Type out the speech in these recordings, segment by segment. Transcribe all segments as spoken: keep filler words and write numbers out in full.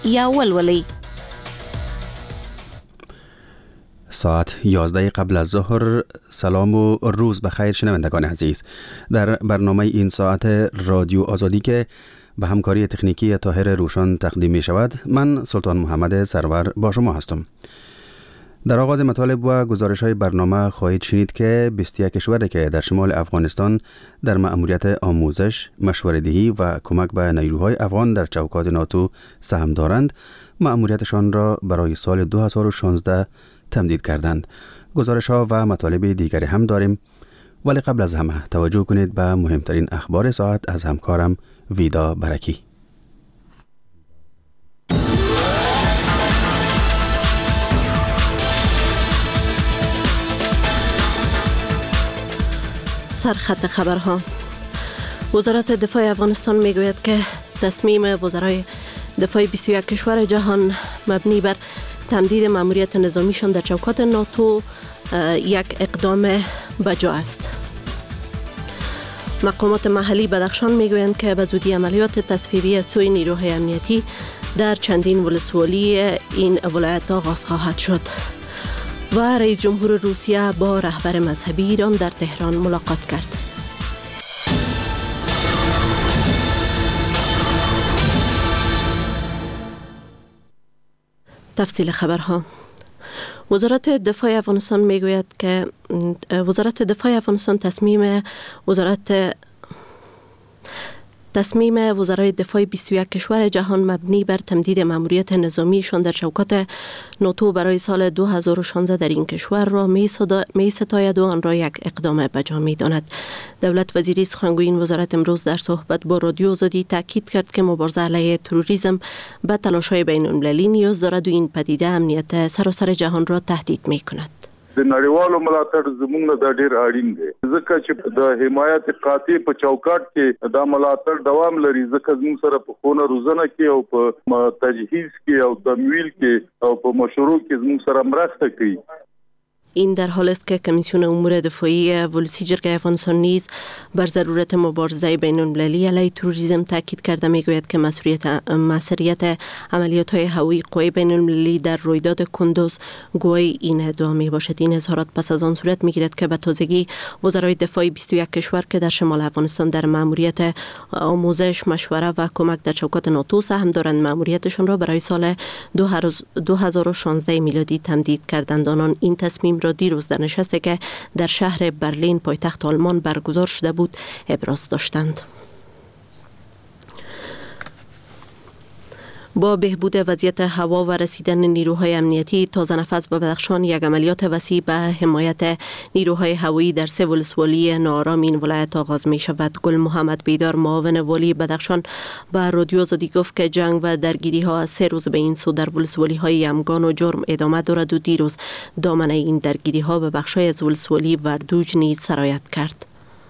یا ولولی. ساعت یازده قبل از ظهر. سلام و روز بخیر شنوندگان عزیز. در برنامه این ساعت رادیو آزادی که به همکاری تکنیکی طاهر روشن تقدیم می شود، من سلطان محمد سرور با شما هستم. در آغاز مطالب و گزارش های برنامه خواهید شنید که بیست و یک کشوری که در شمال افغانستان در مأموریت آموزش، مشوره‌دهی و کمک به نیروهای افغان در چوکات ناتو سهم دارند، مأموریتشان را برای سال دو هزار و شانزده تمدید کردند. گزارش ها و مطالب دیگری هم داریم، ولی قبل از همه توجه کنید به مهمترین اخبار ساعت از همکارم ویدا برکی. سرخط خبرها. وزارت دفاع افغانستان میگوید که تصمیم وزرای دفاع بیست و یک کشور جهان مبنی بر تمدید مأموریت نظامیشان در چوکات ناتو یک اقدام بجا است. مقامات محلی بدخشان میگویند که به زودی عملیات تصفیه‌ای از سوی نیروهای امنیتی در چندین ولسوالی این ولایت آغاز خواهد شد. و رئیس جمهور روسیه با رهبر مذهبی ایران در تهران ملاقات کرد. تفصیل خبرها. وزارت دفاع افغانستان میگوید که وزارت دفاع افغانستان تصمیم وزارت تصمیم وزرای دفاع بیست و یک کشور جهان مبنی بر تمدید مأموریت نظامیشان در چوکات ناتو برای سال دو هزار و شانزده در این کشور را می ستاید و آن را یک اقدام بجا می داند. دولت وزیری سخنگوی این وزارت امروز در صحبت با رادیو آزادی تاکید کرد که مبارزه علیه تروریسم به تلاش‌های بین‌المللی نیاز دارد و این پدیده امنیت سراسر جهان را تهدید می کند. د نړیوالو ملاتړ زموږ نه د ډیر اړین دی ځکه چې د حمایت قاطع په چوکاټ کې دا ملاتړ دوام لري ځکه زموږ سره په خونه روزنه کې او په تجهیز کې او تمویل کې او په مشورو کې زموږ سره مرسته کوي. این در حال است که کمیسیون امور دفاعی ولسی جرگه افغانستان نیز بر ضرورت مبارزه بین‌المللی علیه تروریسم تاکید کرده میگوید که مسئولیت مسئولیت عملیات‌های هوایی قوای بین‌المللی در رویداد کندوز گوی این ادعا میباشد. این اظهارات پس از آن صورت میگیرد که به تازگی وزرای دفاع بیست و یک کشور که در شمال افغانستان در مأموریت آموزش، مشوره و کمک در چوکات ناتو سهم دارند مأموریتشان را برای سال دو هزار و شانزده میلادی تمدید کردند. آنان این تصمیم را دیروز در نشستی که در شهر برلین پایتخت آلمان برگزار شده بود ابراز داشتند. با بهبود وضعیت هوا و رسیدن نیروهای امنیتی تازه نفس به بدخشان، یک عملیات وسیع به حمایت نیروهای هوایی در سه ولسوالی ناآرام این ولایت آغاز می شود. گل محمد بیدار، معاون والی بدخشان، به رادیو آزادی گفت که جنگ و درگیری ها از سه روز به این سو در ولسوالی های یمگان و جرم ادامه دارد و دیروز دامنه این درگیری ها به بخشای از ولسوالی وردوج نیز سرایت کرد.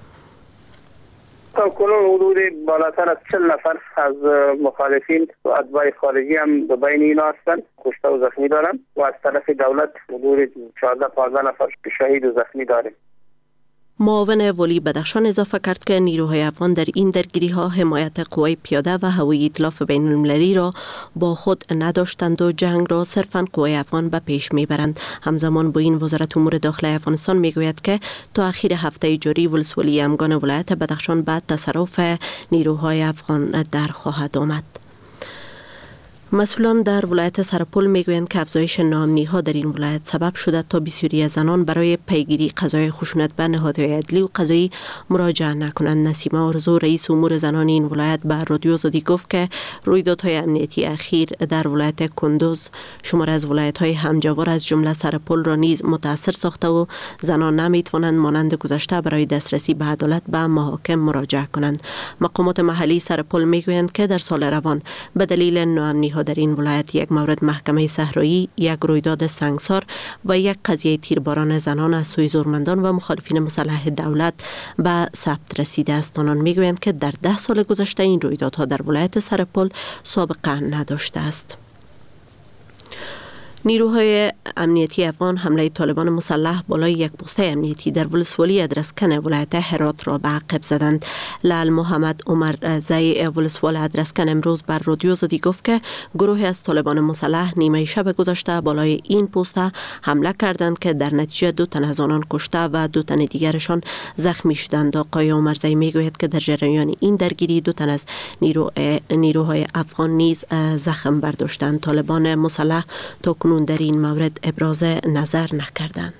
تا کنون حدود بالاتر از چهل نفر از مخالفین و اتباع خارجی هم به بین اینا هستند، کشته و زخمی دارند و از طرف دولت حدود چهارده پانزده نفر شهید و زخمی داریم. معاون والی بدخشان اضافه کرد که نیروهای افغان در این درگیری ها حمایت قوای پیاده و هوایی ائتلاف بین المللی را با خود نداشتند و جنگ را صرفاً قوای افغان به پیش میبرند. همزمان با این وزارت امور داخلی افغانستان میگوید که تا اخیر هفته جاری ولسوالی امگان ولایت بدخشان بعد تصرف نیروهای افغان در خواهد آمد. مسئولان در ولایت سرپل میگویند که افزایش ناامنی‌ها در این ولایت سبب شده تا بسیاری از زنان برای پیگیری قضای خشونت به نهادهای عدلی و قضایی مراجعه نکنند. نسیمه آرزو، رئیس امور زنان این ولایت، به رادیو آزادی گفت که رویدادهای امنیتی اخیر در ولایت کندوز شمار از ولایت‌های همجوار از جمله سرپل را نیز متاثر ساخته و زنان نمی‌توانند مانند گذشته برای دسترسی به عدالت به محاکم مراجعه کنند. مقامات محلی سرپل میگویند که در سال روان به دلیل ناامنی‌ها در این ولایت یک مورد محکمه صحرایی، یک رویداد سنگسار و یک قضیه تیرباران زنان از سوی زورمندان و مخالفین مسلح دولت به ثبت رسیده است. آنان میگویند که در ده سال گذشته این رویدادها در ولایت سرپل سابقه نداشته است. نیروهای امنیتی افغان حمله طالبان مسلح بالای یک پوسته امنیتی در ولسوالی ادرسکن ولایت هرات را به عقب زدند. لال محمد عمر زی ولسوال ادرسکن امروز بر رادیو آزادی گفت که گروه از طالبان مسلح نیمه شب گذشته بالای این پوسته حمله کردند که در نتیجه دو تن از آنان کشته و دو تن دیگرشان زخمی شدند. آقای عمر زی میگوید که در جریان این درگیری دو تن از نیرو نیروهای افغان نیز زخم برداشتند. طالبان مسلح تا کنون در این مورد ابراز نظر نکردند.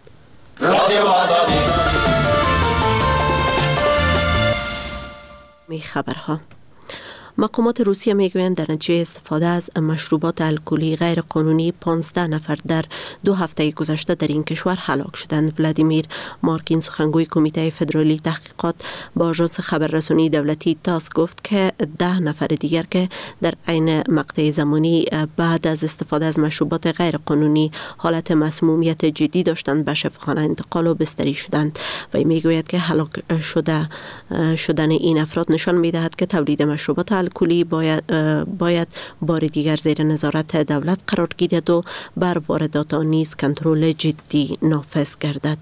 می خبرها. مقامات روسیه میگویند در نتیجه استفاده از مشروبات الکلی غیر قانونی پانزده نفر در دو هفته گذشته در این کشور هلاک شدند. ولادیمیر مارکین سخنگوی کمیته فدرالی تحقیقات با آژانس خبررسانی دولتی تاس گفت که ده نفر دیگر که در عین مقطع زمانی بعد از استفاده از مشروبات غیر قانونی حالت مسمومیت جدی داشتند به شفاخانه انتقال و بستری شدند. و میگوید که هلاک شده شدن این افراد نشان میدهد که تولید مشروبات الکلی باید, باید بار دیگر زیر نظارت دولت قرار گیرد و بر واردات آن نیز کنترل جدی نافذ گردد.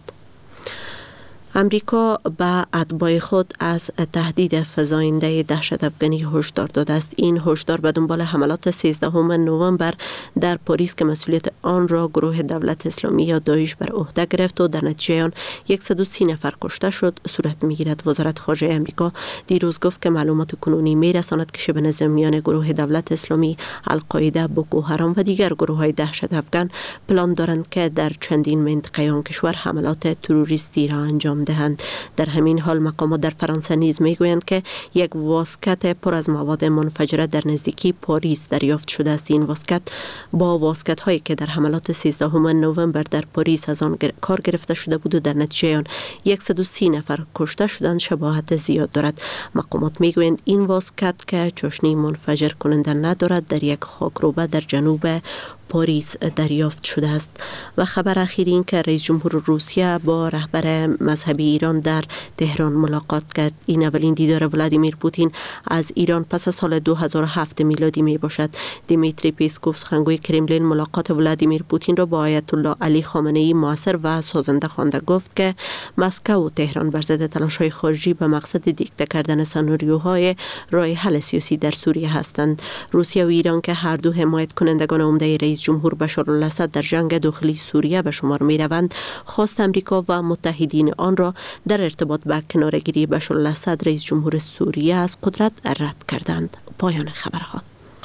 امریکا به اتباع خود از تهدید فزاینده دهشت افغانی هشدار داده است. این هشدار به دنبال حملات سیزدهم نوامبر در پاریس که مسئولیت آن را گروه دولت اسلامی یا داعش بر عهده گرفت و در نتیجه آن صد و سی نفر کشته شد صورت میگیرد. وزارت خارجه امریکا دیروز گفت که معلومات کنونی میرساند که شبه نظامیان گروه دولت اسلامی، القاعده، بوکو حرام و دیگر گروه های دهشت افغان پلان دارند که در چندین منطقه آن کشور حملات تروریستی را انجام دهند. در همین حال مقامات در فرانسه نیز میگویند که یک واسکت پر از مواد منفجره در نزدیکی پاریس دریافت شده است. این واسکت با واسکت هایی که در حملات سیزدهم نوامبر در پاریس از آن کار گرفته شده بود و در نتیجه آن صد و سی نفر کشته شدند شباهت زیاد دارد. مقامات میگویند این واسکت که چاشنی منفجر کننده ندارد در یک خاکروبه در جنوب پاریس دریافت شده است. و خبر اخیر این که رئیس جمهور روسیه با رهبر مذهبی ایران در تهران ملاقات کرد. این اولین دیدار ولادیمیر پوتین از ایران پس از سال دو هزار و هفت میلادی می باشد. دیمیتری پیسکوف سخنگوی کرملین ملاقات ولادیمیر پوتین را با آیت الله علی خامنه ای موثر و سازنده خوانده. گفت که مسکو و تهران بر ضد تلاش‌های خارجی به مقصد دیکته کردن سناریوهای راه حل سیاسی در سوریه هستند. روسیه و ایران که هر دو حمایت کنندگان عمده رئیس جمهور بشار الاسد در جنگ داخلی سوریه به شمار می روند، خواست امریکا و متحدین آن را در ارتباط با کناره‌گیری بشار الاسد رئیس جمهور سوریه از قدرت رد کردند. پایان خبرها.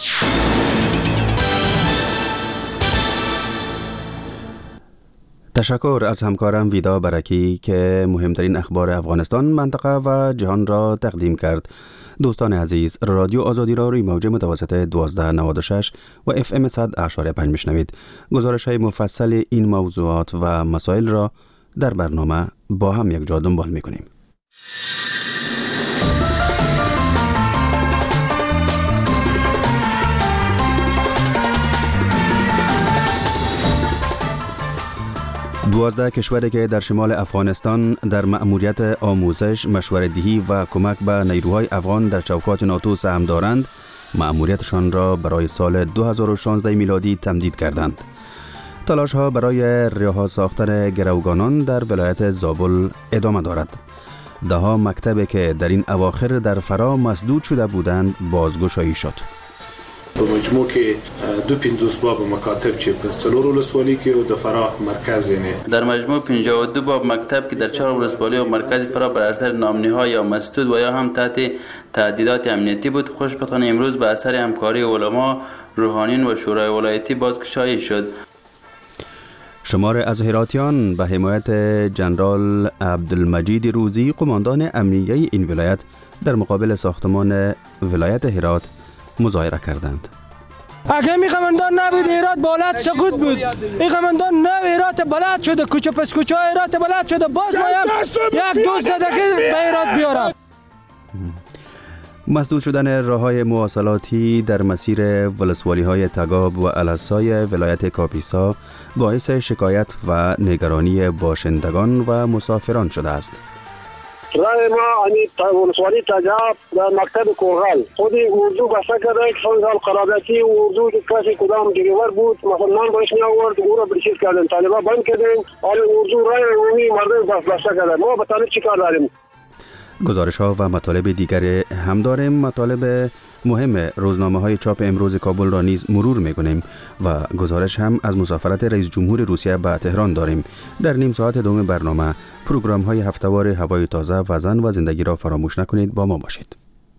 تشکر از همکارم ویدا برکی که مهمترین اخبار افغانستان، منطقه و جهان را تقدیم کرد. دوستان عزیز، رادیو آزادی را روی موج متوسط دوازده نود و شش و اف ام صد اشاره پنج میشنوید. گزارش های مفصل این موضوعات و مسائل را در برنامه با هم یک جا دنبال میکنیم. دوازده کشوری که در شمال افغانستان در مأموریت آموزش، مشوره‌دهی و کمک به نیروهای افغان در چوکات ناتو سهم دارند، مأموریتشان را برای سال دو هزار و شانزده میلادی تمدید کردند. تلاش ها برای رها ساختن گروگانان در ولایت زابل ادامه دارد. ده ها مکتبی که در این اواخر در فرا مسدود شده بودند بازگشایی شد. په مجموع کې دو پنځوس باب مکاتب چې په څلور ولسوالۍ کې او د فراه مرکز یعنی در مجموع پنجاه و دو باب مکتب که در چهار ولسوالی و مرکز فراه بر اثر نامنی‌ها یا مسدود و یا هم تحت تهدیدات امنیتی بود، خوشبختانه امروز به اثر همکاری علما، روحانیون و شورای ولایتی بازگشایی شد. شمار از هراتیان به حمایت جنرال عبدالمجید روزی، قماندان امنیه این ولایت، در مقابل ساختمان ولایت هرات مظاهره کردند. اگه می قماندان نبود هرات بالات سقوط بود. این قماندان نو هرات بلد شده، کوچه پس کوچه هرات بلد شده، باز مایم یک دوست زده که به هرات بیارد. مسدود شدن راه‌های مواصلاتی در مسیر ولسوالی‌های تگاب و الاسای ولایت کاپیسا باعث شکایت و نگرانی باشندگان و مسافران شده است. رای ما ani ولسوالی تجاب در مکتب کوغل خود اردو بسته کرده که سال قراردادی اردو کسی کدام دیگر بود مثلا نام باش می آورد او را برچیز کردن طالبا بند کردن حال اردو رای عمومی مردم بس بسته کرده ما به طالب چیکار داریم؟ گزارش ها و مطالب دیگر هم داریم. مطالب مهم روزنامه های چاپ امروز کابل را نیز مرور می‌کنیم و گزارش هم از مسافرت رئیس جمهور روسیه به تهران داریم. در نیم ساعت دوم برنامه پروگرام های هفته‌وار هوای تازه و زن و زندگی را فراموش نکنید، با ما باشید.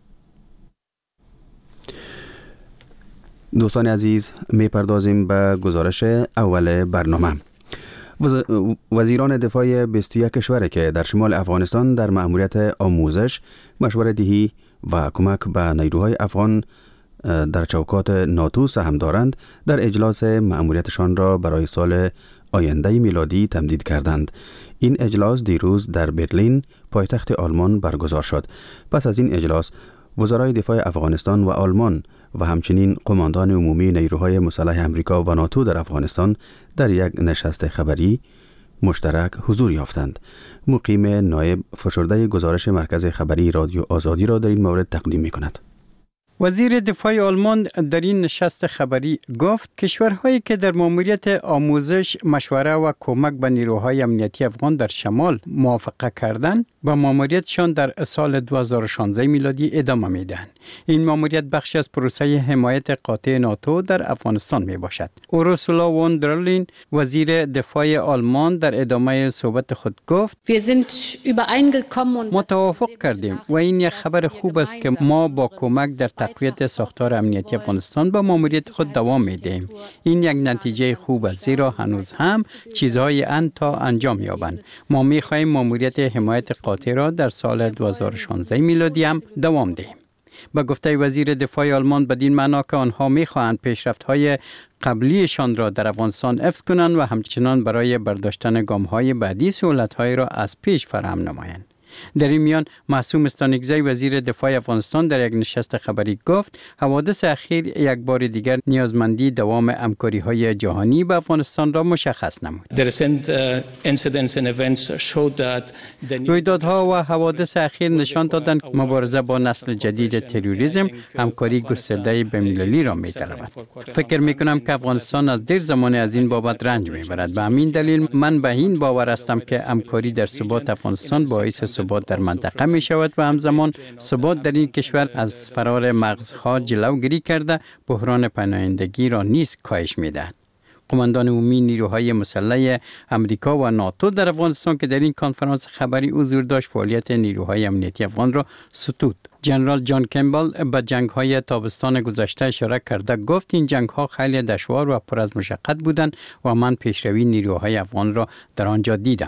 دوستان عزیز، می‌پردازیم به گزارش اول برنامه. وزیران دفاع بیست و یک کشور که در شمال افغانستان در مأموریت آموزش، مشورت دهی و کمک به نیروهای افغان در چوکات ناتو سهم دارند، در اجلاس مأموریتشان را برای سال آینده میلادی تمدید کردند. این اجلاس دیروز در برلین، پایتخت آلمان برگزار شد. پس از این اجلاس وزرای دفاع افغانستان و آلمان و همچنین قماندان عمومی نیروهای مسلح امریکا و ناتو در افغانستان در یک نشست خبری مشترک حضور یافتند. مقیم نایب فشرده گزارش مرکز خبری رادیو آزادی را در این مورد تقدیم می کند. وزیر دفاع آلمان در این نشست خبری گفت کشورهایی که در مأموریت آموزش، مشوره و کمک به نیروهای امنیتی افغان در شمال موافقه کردند با مأموریتشان در سال دو هزار و شانزده میلادی ادامه میدهند. این مأموریت بخشی از پروسه حمایت قاطع ناتو در افغانستان می باشد. اورسولا وون در لین، وزیر دفاع آلمان، در ادامه صحبت خود گفت ما توافق کردیم و این یک خبر خوب است که ما با کمک در تقویت ساختار امنیتی افغانستان با مأموریت خود دوام میدهیم. این یک نتیجه خوب است، زیرا هنوز هم چیزهای اند تا انجام یابند. ما می‌خواهیم مأموریت حمایت قاطع را در سال دو هزار و شانزده میلادی هم دوام دهیم. با گفته وزیر دفاع آلمان بدین معنا که آنها می‌خواهند پیشرفت‌های قبلیشان را در افغانستان حفظ کنند و همچنان برای برداشتن گام‌های بعدی سهولت‌های را از پیش فراهم نمایند. در این میان معصوم استانکزی، وزیر دفاع افغانستان، در یک نشست خبری گفت حوادث اخیر یک بار دیگر نیازمندی دوام همکاری‌های جهانی با افغانستان را مشخص نمود. رویدادها و حوادث اخیر نشان دادند مبارزه با نسل جدید تروریسم همکاری گسترده بین‌المللی را می‌طلبد. فکر می‌کنم که افغانستان از دیر زمان از این بابت رنج می‌برد. به همین دلیل من به این باور هستم که همکاری در ثبات افغانستان باعث ثبات در منطقه می شود و همزمان ثبات در این کشور از فرار مغزها جلوگیری کرده بحران پناهندگی را نیز کاهش می دهد. قماندان عمومی نیروهای مسلح امریکا و ناتو در افغانستان که در این کنفرانس خبری حضور داشت، فعالیت نیروهای امنیتی افغان را ستود. جنرال جان کمبل به جنگ‌های تابستان گذشته اشاره کرده گفت این جنگ‌ها خیلی دشوار و پر از مشقت بودند و من پیشروی نیروهای افغان را در آنجا دیدم.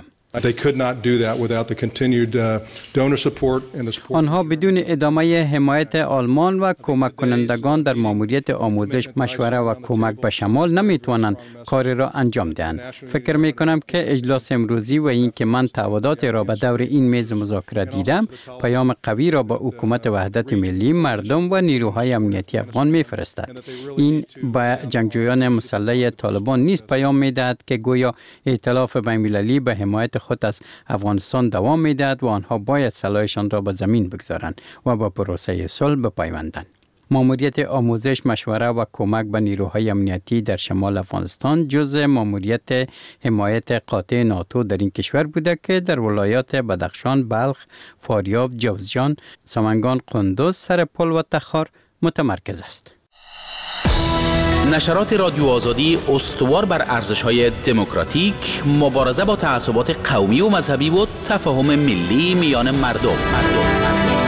آنها بدون ادامه حمایت آلمان و کمک کنندگان در مأموریت آموزش، مشوره و کمک به شمال نمیتوانند کار را انجام دهند. فکر میکنم که اجلاس امروزی و این که من تعهدات را به دور این میز مذاکره دیدم، پیام قوی را به حکومت وحدت ملی، مردم و نیروهای امنیتی افغان میفرستد. این به جنگجویان مسلح طالبان نیز پیام میدهد که گویا ائتلاف بین‌المللی به حمایت خود از افغانستان دوام میدهد و آنها باید سلاحشان را به زمین بگذارند و با پروسه صلح بپیوندند. مأموریت آموزش، مشوره و کمک به نیروهای امنیتی در شمال افغانستان جزء مأموریت حمایت قاطع ناتو در این کشور بوده که در ولایات بدخشان، بلخ، فاریاب، جوزجان، سمنگان، قندوز، سرپل و تخار متمرکز است. نشرات رادیو آزادی استوار بر ارزش‌های دموکراتیک، مبارزه با تعصبات قومی و مذهبی و تفاهم ملی میان مردم. مردم.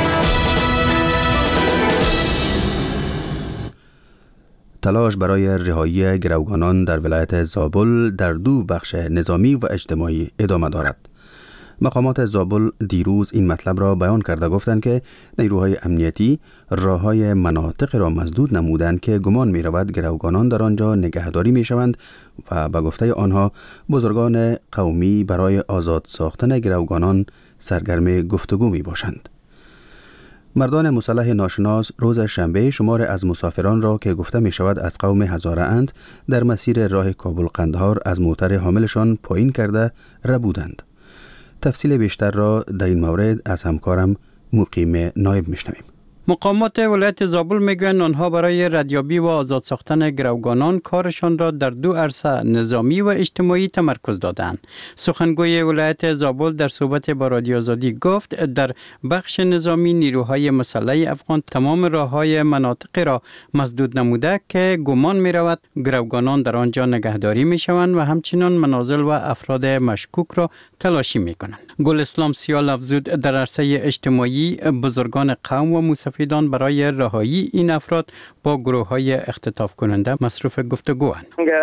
تلاش برای رهایی گروگانان در ولایت زابل در دو بخش نظامی و اجتماعی ادامه دارد. مقامات زابل دیروز این مطلب را بیان کرده گفتند که نیروهای امنیتی راههای مناطق را مسدود نمودند که گمان می رود گروگانان در آنجا نگهداری می شوند و به گفته آنها بزرگان قومی برای آزاد ساختن گروگانان سرگرم گفتگو می باشند. مردان مسلح ناشناس روز شنبه شمار از مسافران را که گفته می شود از قوم هزاره اند در مسیر راه کابل قندهار از موتر حاملشان پایین کرده ربودند. تفصیل بیشتر را در این مورد از همکارم مقیم نایب میشنویم. مقامات ولایت زابل میگویند آنها برای ردیابی و آزاد ساختن گروگانان کارشان را در دو عرصه نظامی و اجتماعی تمرکز دادند. سخنگوی ولایت زابل در صحبت با رادیو آزادی گفت در بخش نظامی نیروهای مسلح افغان تمام راههای مناطق را مسدود نموده که گمان می رود گروگانان در آنجا نگهداری می شوند و همچنین منازل و افراد مشکوک را تلاشی می کنند. گل اسلام سیال افزود در عرصه اجتماعی بزرگان قوم و مستفیدان برای رهایی این افراد با گروه های اختطاف کننده مصروف گفتگوند.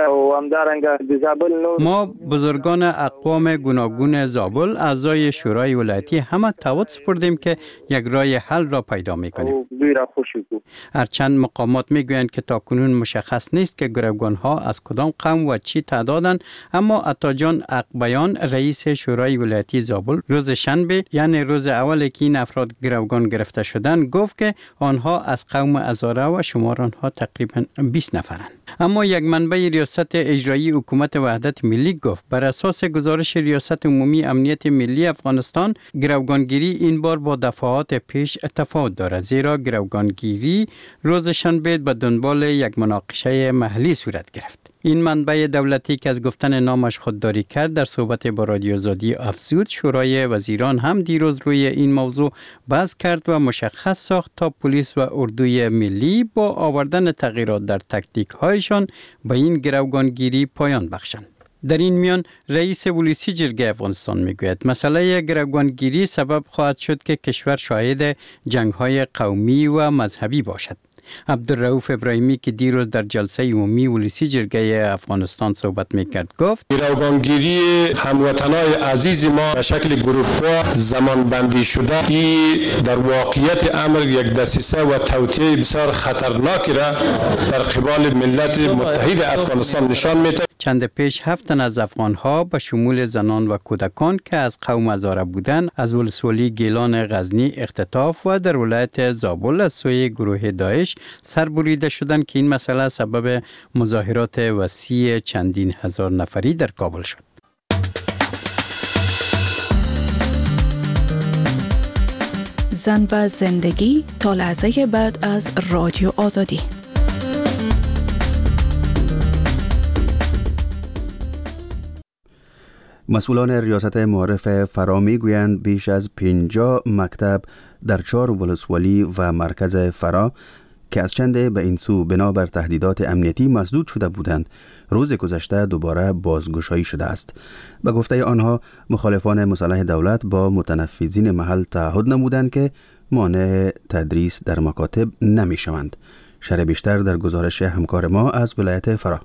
ما بزرگان اقوام گوناگون زابل اعضای شورای ولایتی همه تعهد سپردیم که یک راه حل را پیدا می‌کنیم. هرچند مقامات میگویند که تاکنون مشخص نیست که گروگان ها از کدام قوم و چی تعدادند، اما عطاجان اقبیان رئیس شورای ولایتی زابل روز شنبه یعنی روز اولی که این افراد گروگان گرفته شدند گفت که آنها از قوم هزاره و شمار آنها تقریبا بیست نفرند. اما یک منبع ریاست اجرایی حکومت وحدت ملی گفت بر اساس گزارش ریاست عمومی امنیت ملی افغانستان گروگانگیری این بار با دفعات پیش تفاوت دارد، زیرا گروگانگیری روز شنبه به دنبال یک مناقشه محلی صورت گرفت. این منبع دولتی که از گفتن نامش خودداری کرد در صحبت با رادیو آزادی افزود شورای وزیران هم دیروز روی این موضوع بحث کرد و مشخص ساخت تا پلیس و اردوی ملی با آوردن تغییرات در تاکتیک هایشان به این گروگانگیری پایان بخشند. در این میان رئیس پلیسی جرگه افغانستان میگوید مسئله گروگانگیری سبب خواهد شد که کشور شاهد جنگ‌های قومی و مذهبی باشد. عبدالرؤوف ابراهیمی که دیروز در جلسه عمومی پلیسی جرگه افغانستان صحبت میکرد گفت گروگانگیری هموطنای عزیز ما به شکل گروه‌ها زمان بندی شده ای در واقعیت امر یک دسیسه و توطئه بسیار خطرناکی را در قبال ملت متحد افغانستان نشان میده. چند پیش هفت تن از افغان‌ها به شمول زنان و کودکان که از قوم هزاره بودند از ولسوالی گیلان غزنی اختطاف و در ولایت زابل از سوی گروه داعش سربریده شدند که این مسئله سبب مظاهرات وسیع چندین هزار نفری در کابل شد. زن و زندگی تا لحظه بعد از رادیو آزادی. مسئولان ریاست معارف فرا میگویند بیش از پنجاه مکتب در چهار ولسوالی و مرکز فرا که از چند به این سو بنابر تهدیدات امنیتی مسدود شده بودند روز گذشته دوباره بازگشایی شده است. به گفته آنها مخالفان مسلح دولت با متنفذین محل تعهد نمودند که مانع تدریس در مکاتب نمی شوند. شرح بیشتر در گزارش همکار ما از ولایت فرا.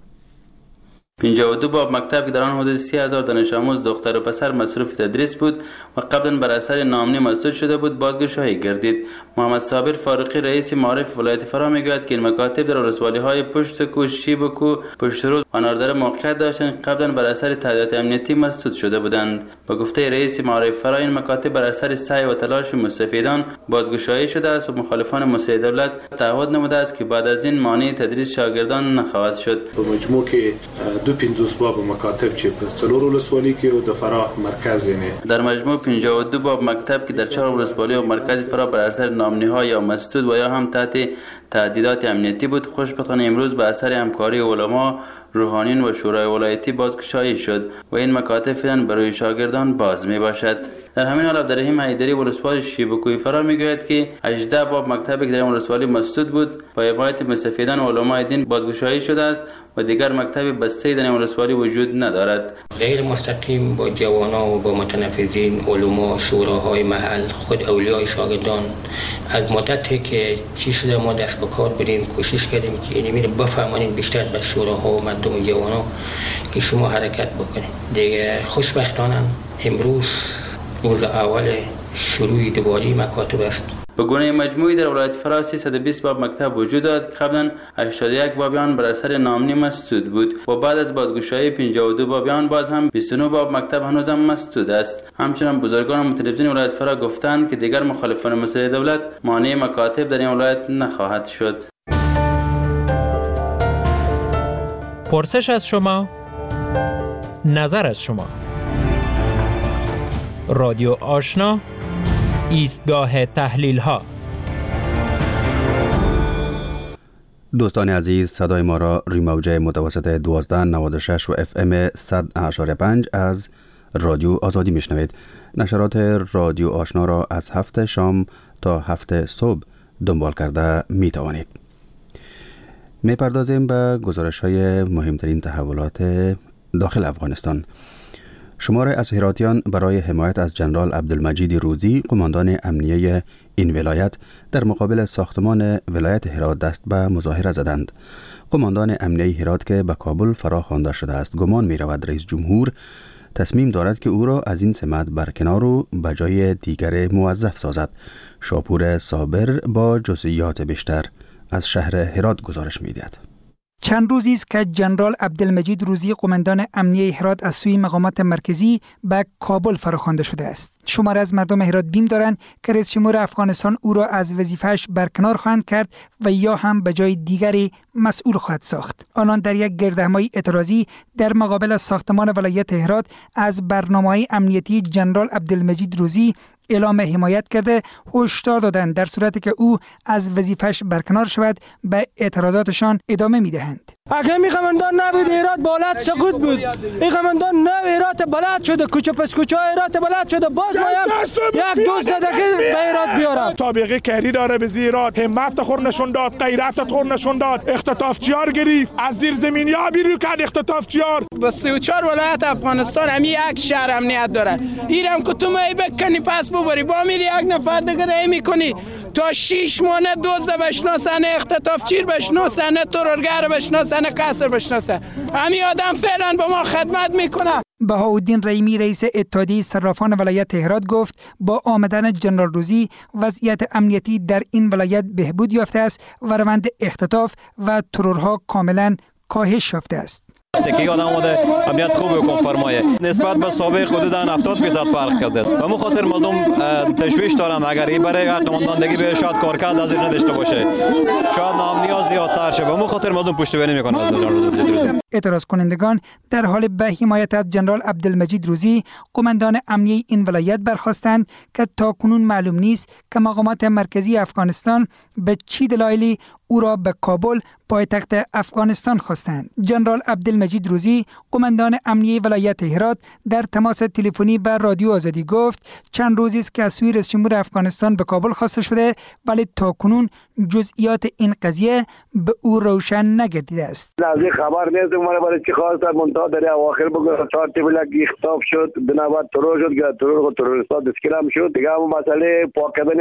پنجاه و دو باب مکتب که در آن حدود سی هزار دانش آموز دختر و پسر مصروف تدریس بود و قبلا بر اثر ناامنی مسدود شده بود بازگشایی گردید. محمد صابر فاروقی رئیس معارف ولایت فرا میگوید که این مکاتب در ولسوالی های پشت کو، شیبکو، پشت رود و ناردره موقعیت داشتند قبلا بر اثر تهدیدات امنیتی مسدود شده بودند. با گفته رئیس معارف فرا این مکاتب بر اثر سعی و تلاش مستفیدان بازگشایی شده است و مخالفان مسلح دولت تعهد نموده است که بعد از این مانع تدریس شاگردان نخواهد شد. به مجموع که دو پنځوس باب مکاتب چې په څلور ولسوالۍ کې او د فراه مرکز یې در مجموع پنجاه و دو باب مکتب که در چهار ولسوالی و مرکز فراه بر اثر نامنی‌ها یا مسدود و یا هم تحت تهدیدات امنیتی بود خوشبختانه امروز به اثر همکاری علما، روحانیون و شورای ولایتی بازگشایی شد و این مکاتب فعلا برای شاگردان باز می باشد. در همین حال عبدالرحیم حیدری ولسوالی شیبکوی فرا میگوید که هجده باب مکتبی که در ولسوالی مسدود بود با حمایت مستفیدان و علمای دین بازگشایی شده است و دیگر مکتب بسته در ولسوالی وجود ندارد. غیر مستقیم با جوانان و با متنفذین، علما، شوراهای محل، خود اولیای شاگردان از مدتی که چی شده ما دست به کار بریم کوشش کردیم که اینو میره بفهمانیم بیشتر به شوراها و مردم و جوانان که شما حرکت بکنید. دیگه خوشبختانه امروز روز اول شروع دوباره مکاتب است. به گونه مجموعی در ولایت فرا سیصد و بیست باب مکتب وجود دارد که قبلا هشتاد و یک بابیان بر اثر ناامنی مسدود بود و بعد از بازگشایی پنجاه و دو بابیان باز هم بیست و نه باب مکتب هنوز هم مسدود است. همچنین بزرگان متنفذین ولایت فرا گفتند که دیگر مخالفان مسلح دولت مانع مکاتب در این ولایت نخواهد شد. پرسش از شما، نظر از شما. رادیو آشنا، ایستگاه تحلیل ها. دوستان عزیز، صدای ما را روی موج متوسط دوازده نود و شش و اف ام صد اشاره پنج از رادیو آزادی میشنوید. نشرات رادیو آشنا را از هفت شام تا هفت صبح دنبال کرده می توانید. می پردازیم به گزارش های مهمترین تحولات داخل افغانستان. شمار از هراتیان برای حمایت از جنرال عبدالمجید روزی، قماندان امنیه این ولایت، در مقابل ساختمان ولایت هرات دست به مظاهره زدند. قماندان امنیه هرات که به کابل فرا خوانده شده است، گمان می رود رئیس جمهور تصمیم دارد که او را از این سمت برکنار و به جای دیگر موظف سازد. شاپور صابر با جزئیات بیشتر از شهر هرات گزارش می دهد. چند روزی است که جنرال عبدالمجید روزی، قماندان امنیه هرات، از سوی مقامات مرکزی به کابل فراخوانده شده است. شمار از مردم هرات بیم دارند که رئیس جمهور افغانستان او را از وظیفه‌اش برکنار خواهند کرد و یا هم به جای دیگری مسئول خواهد ساخت. آنان در یک گردهمایی اعتراضی در مقابل ساختمان ولایت هرات از برنامه‌های امنیتی جنرال عبدالمجید روزی اعلام حمایت کرده هشدار دادند در صورتی که او از وظیفه‌اش برکنار شود به اعتراضاتشان ادامه می‌دهند. اگه می قماندان نبود هرات بالات سقوط بود. این قماندان نو هرات بلد شده، کوچه پس کوچه هرات بلد شده، باز ما یک دوست زده که به هرات بیارم. سابقه کاری داره به زیرات، همت خور نشون داد، غیرت خور نشون داد، اختطافچیار گرفت، از زیر زمینیا بیرون کرد اختطافچیار. با سی و چهار ولایت افغانستان همی یک شهر امنیت داره. ایرم که تو می بکنی پس ببری، با میری یک نفر دیگه رای میکنی تا شش ماه دوز بشناسن، اختطافچیر بشناسن، ترورگر بشناسن، قصر بشناسن. همین آدم فعلا با ما خدمت میکنه. بهاءالدین رحیمی، رئیس اتحادیه صرافان ولایت هرات، گفت با آمدن جنرال روزی وضعیت امنیتی در این ولایت بهبود یافته است و روند اختطاف و ترورها کاملا کاهش یافته است. تکی آدم آمده امنیت خوب بکن فرمایه نسبت به سابق حدود هفتاد درصد فرق کرده و مو خاطر مردم تشویش دارم اگر این برای قمانداندگی به شاید کارکرد از این نداشته باشه، شاید نامنیاز زیادتر شه و مو خاطر مردم پشتیبانی میکنه از جنرال روزی. اعتراض کنندگان در حال به حمایت از جنرال عبدالمجید روزی، قماندان امنیه این ولایت، برخاستند که تاکنون معلوم نیست که مقامات مرکزی افغانستان به چه دلایلی او را به کابل، پایتخت افغانستان، خواستند. جنرال عبدالمجید روزی، قماندان امنیه ولایت هرات، در تماس تلفنی به رادیو آزادی گفت چند روزی است که از سوی رئیس جمهور افغانستان به کابل خواسته شده، ولی تاکنون جزئیات این قضیه به او روشن نگردیده است. از این خبر نیست ما برای چی خواست منتها در اواخر بگذار چهار تیبل اختطاف شد، بنابرای ترور شد که ترور و تروریستا دستگیر شد. دیگه هم مسئله پاک کردن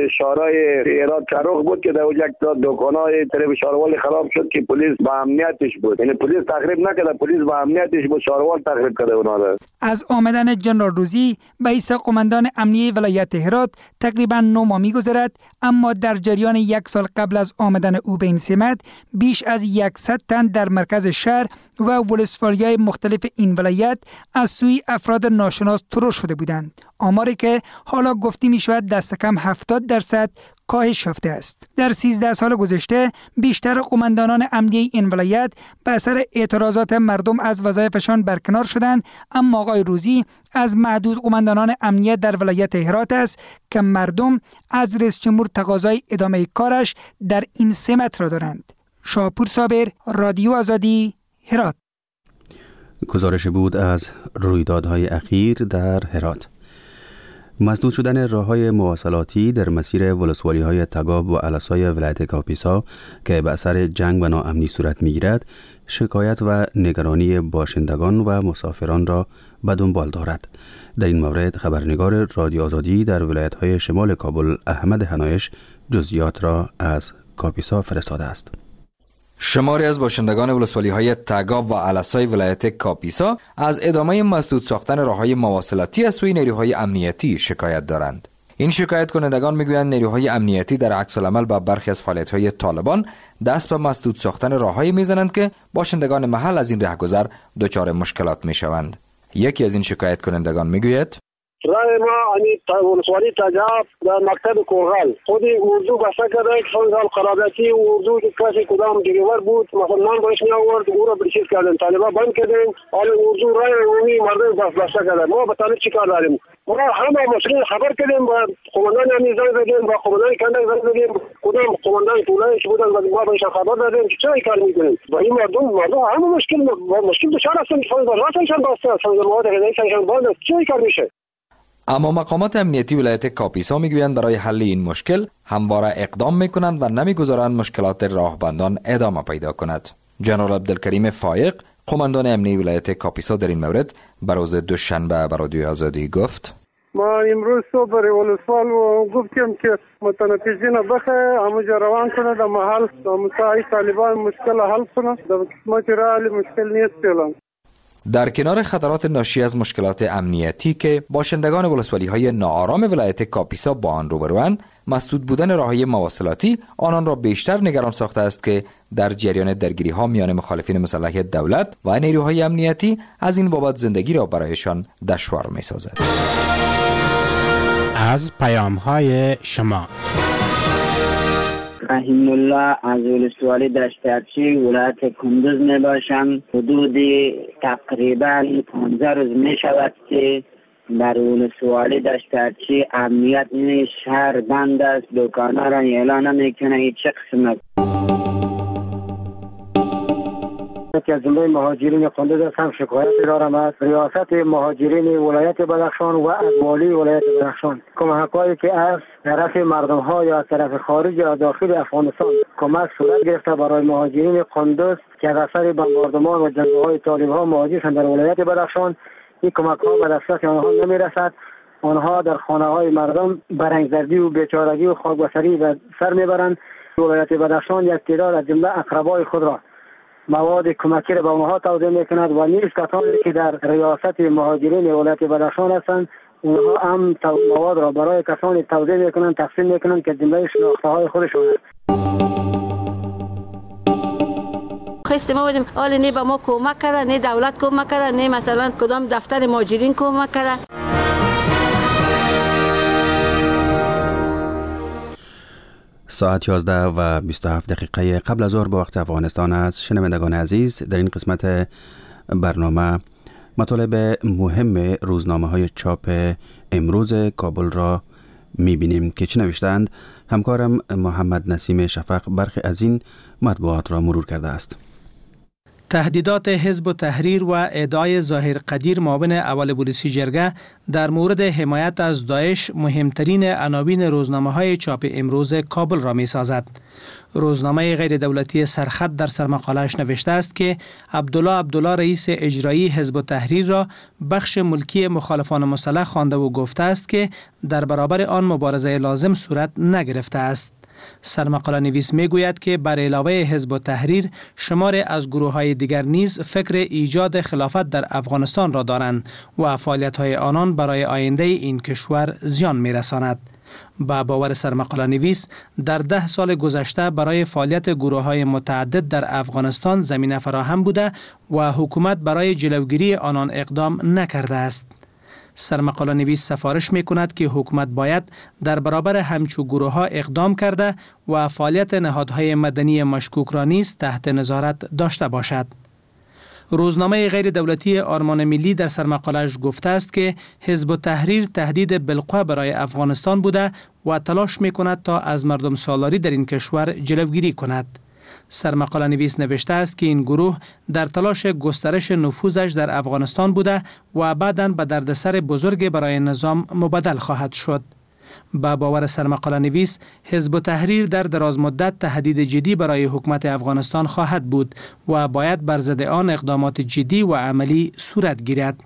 شهرهای هرات چروخ بود که در یک دکان‌های طرف شهروال خراب شد که پلیس با امنیتش بود. یعنی پلیس تخریب نکرده، پلیس با امنیتش بود، شهروال تخریب کرده اونا را. از آمدن جنرال روزی به حیث قماندان امنیه ولایت هرات تقریبا نه ماه می‌گذرد، اما در جریان یک سال قبل از آمدن او به این سمت بیش از صد تن در مرکز شهر و ولسوالی‌های مختلف این ولایت از سوی افراد ناشناس ترور شده بودند. آماری که حالا گفته می شود دست کم هفتاد درصد کاهش یافته است. در سیزده سال گذشته بیشتر قماندانان امنیه این ولایت به اثر اعتراضات مردم از وظایفشان برکنار شدند، اما آقای روزی از معدود قماندانان امنیت در ولایت هرات است که مردم از رئیس جمهور تقاضای ادامه کارش در این سمت را دارند. شاپور صابر، رادیو آزادی، هرات. گزارش بود از رویدادهای اخیر در هرات. مسدود شدن راه‌های مواصلاتی در مسیر ولسوالی‌های تگاب و علسای ولایت کاپیسا که به اثر جنگ و ناامنی صورت می‌گیرد، شکایت و نگرانی باشندگان و مسافران را به دنبال دارد. در این مورد خبرنگار رادیو آزادی در ولایت‌های شمال کابل، احمد حنایش، جزئیات را از کاپیسا فرستاده است. شماری از باشندگان ولسوالی‌های تگاب و علسای ولایت کاپیسا از ادامه مسدود ساختن راه‌های مواصلاتی از سوی نیروهای امنیتی شکایت دارند. این شکایت کنندگان میگویند نیروهای امنیتی در عکس العمل با برخی از فعالیت‌های طالبان دست به مسدود ساختن راه‌هایی میزنند که باشندگان محل از این رهگذر دچار مشکلات میشوند. یکی از این شکایت کنندگان میگوید: رای ما یعنی ولسوالی تجاب در مکتب کوغل خود اردو بسته کرده که فنزال قرابتی اردو که کسی کدام دیگر بود مثلا نام باش می آورد او را برچیز کردن طالبا بند کردن حال اردو رای عمومی مردم بس بسته کرده. ما به طالب چیکار داریم؟ ما همه مسئولین خبر کردیم با قماندان امنیت زنگ زدیم با قماندان کندک زنگ زدیم کدام قماندان طولانی که بودن ما بهش خبر دادیم که چه کار میکنیم با این مردم مردم همه مشکل مشکل دچار هستن فنزال راسنشان بسته فنزال مواد غذاییشان بند چه کار میشه؟ اما مقامات امنیتی ولایت کاپیسا میگویند برای حل این مشکل همواره اقدام میکنند و نمیگذارند مشکلات راهبندان ادامه پیدا کند. جنرال عبدالکریم فایق قماندان امنیتی ولایت کاپیسا در این مورد بر روز دوشنبه بر رادیو آزادی گفت: ما امروز صبح بر ولسوال و گفتیم که متنفذین بخه همونجا روان کنه در محل مساعی طالبان مشکل حل کنه در قسمت رالی مشکل نیست فعلا. در کنار خطرات ناشی از مشکلات امنیتی که باشندگان ولسوالی‌های ناآرام ولایت کاپیسا با آن روبروند، مسدود بودن راه‌های مواصلاتی آنان را بیشتر نگران ساخته است که در جریان درگیری‌ها میان مخالفین مسلح دولت و نیروهای امنیتی از این بابت زندگی را برایشان دشوار می‌سازد. از پیام‌های شما رحیم الله از ولسوالی دشت ارچی ولایت کندوز می باشم. حدود تقریبا پانزده روز می شود که در ولسوالی دشت ارچی امنیت شهر بند است، دکان‌ها را اعلان نمیکنه. این چه قسمت؟ که از جمله مهاجرین کندوز هم شکایت دارم از ریاست مهاجرین ولایت بدخشان و از والی ولایت بدخشان کمک‌هایی که از طرف مردم‌ها یا از طرف خارج یا داخل افغانستان کمک صورت گرفته برای مهاجرین کندوز که از اثر بمباردمان و جنگ‌های طالب‌ها مهاجر شدند در ولایت بدخشان، این کمک‌ها به دسترس آنها نمی‌رسد. آنها در خانه‌های مردم برنگزردی و بیچارگی و خاکبسری به سر می‌برند. ولایت بدخشان یک تعداد از جمله اقربای خود را مواد کمکی را به اونها توزیع میکند و نیز کسانی که در ریاست مهاجرین ولایت بدخشان هستند اونها هم مواد را برای کسانی توزیع میکنند، تقسیم میکنند که جمله شناخته های خودشون است. خواستیم ما بودیم حال نه به ما کمک کرده، نه دولت کمک کرده، نه مثلا کدام دفتر مهاجرین کمک کرده. ساعت یازده و بیست و هفت دقیقه قبل از ظهر به وقت افغانستان است. شنوندگان عزیز، در این قسمت برنامه مطالب مهم روزنامه های چاپ امروز کابل را میبینیم که چی نوشتند. همکارم محمد نسیم شفق برخی از این مطبوعات را مرور کرده است. تهدیدات حزب تحریر و ادعای ظاهر قدیر معاون اول پلیسی جرگه در مورد حمایت از داعش مهمترین عناوین روزنامه‌های چاپ امروز کابل را می‌سازد. روزنامه غیر دولتی سرخط در سرمقاله‌اش نوشته است که عبدالله عبدالله رئیس اجرایی حزب تحریر را بخش ملکی مخالفان مسلح خوانده و گفته است که در برابر آن مبارزه لازم صورت نگرفته است. سرمقاله نویس می گوید که بر علاوه حزب تحریر شمار از گروه های دیگر نیز فکر ایجاد خلافت در افغانستان را دارند و فعالیت های آنان برای آینده این کشور زیان می رساند. با باور سرمقاله نویس در ده سال گذشته برای فعالیت گروه های متعدد در افغانستان زمینه فراهم بوده و حکومت برای جلوگیری آنان اقدام نکرده است. سرمقاله نویس سفارش می کند که حکومت باید در برابر همچو گروه ها اقدام کرده و فعالیت نهادهای مدنی مشکوک را نیز تحت نظارت داشته باشد. روزنامه غیر دولتی آرمان ملی در سرمقاله‌اش گفته است که حزب تحریر تهدید بالقوه برای افغانستان بوده و تلاش می کند تا از مردم سالاری در این کشور جلوگیری کند. سرمقاله نویس نوشته است که این گروه در تلاش گسترش نفوذش در افغانستان بوده و بعداً به دردسر بزرگ برای نظام مبدل خواهد شد. با باور سرمقاله نویس، حزب تحریر در دراز مدت تهدید جدی برای حکومت افغانستان خواهد بود و باید بر ضد آن اقدامات جدی و عملی صورت گیرد.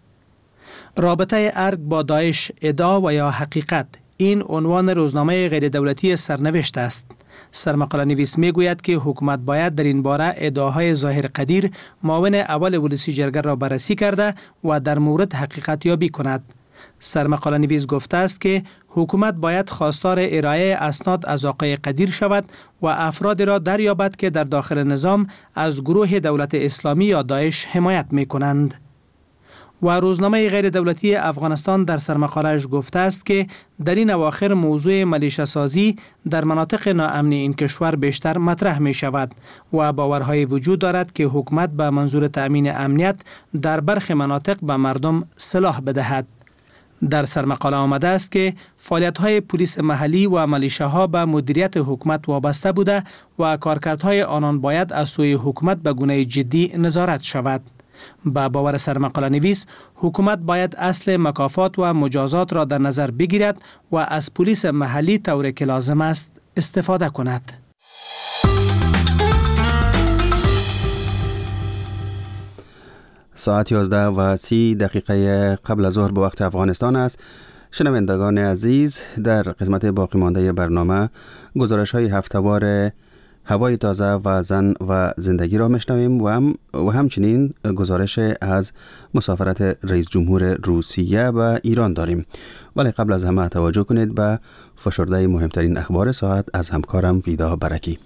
رابطه ارگ با داعش، ادعا و یا حقیقت، این عنوان روزنامه غیر دولتی سرنوشت است. سرمقاله نویس می گوید که حکومت باید در این باره ادعاهای ظاهر قدیر معاون اول پلیسی جرگه را بررسی کرده و در مورد حقیقت یابی کند. سرمقاله نویس گفته است که حکومت باید خواستار ارائه اسناد از آقای قدیر شود و افراد را دریابد که در داخل نظام از گروه دولت اسلامی یا داعش حمایت می کنند. و روزنامه غیر دولتی افغانستان در سرمقاله‌اش گفته است که در این اواخر موضوع ملیشه سازی در مناطق ناامنی این کشور بیشتر مطرح می شود و باورهای وجود دارد که حکومت به منظور تأمین امنیت در برخی مناطق به مردم سلاح بدهد. در سرمقاله آمده است که فعالیت‌های پلیس محلی و ملیشه ها به مدیریت حکومت وابسته بوده و کارکردهای آنان باید از سوی حکومت به گونه جدی نظارت شود. با باور سرمقاله نویس، حکومت باید اصل مکافات و مجازات را در نظر بگیرد و از پلیس محلی طوری که لازم است استفاده کند. ساعت یازده و سی دقیقه قبل از ظهر به وقت افغانستان است. شنوندگان عزیز، در قسمت باقی مانده برنامه گزارش های هفته‌وار هوای تازه و زن و زندگی را میشنویم و, هم و همچنین گزارش از مسافرت رئیس جمهور روسیه به ایران داریم. ولی قبل از همه توجه کنید به فشرده مهمترین اخبار ساعت از همکارم ویدا برکی.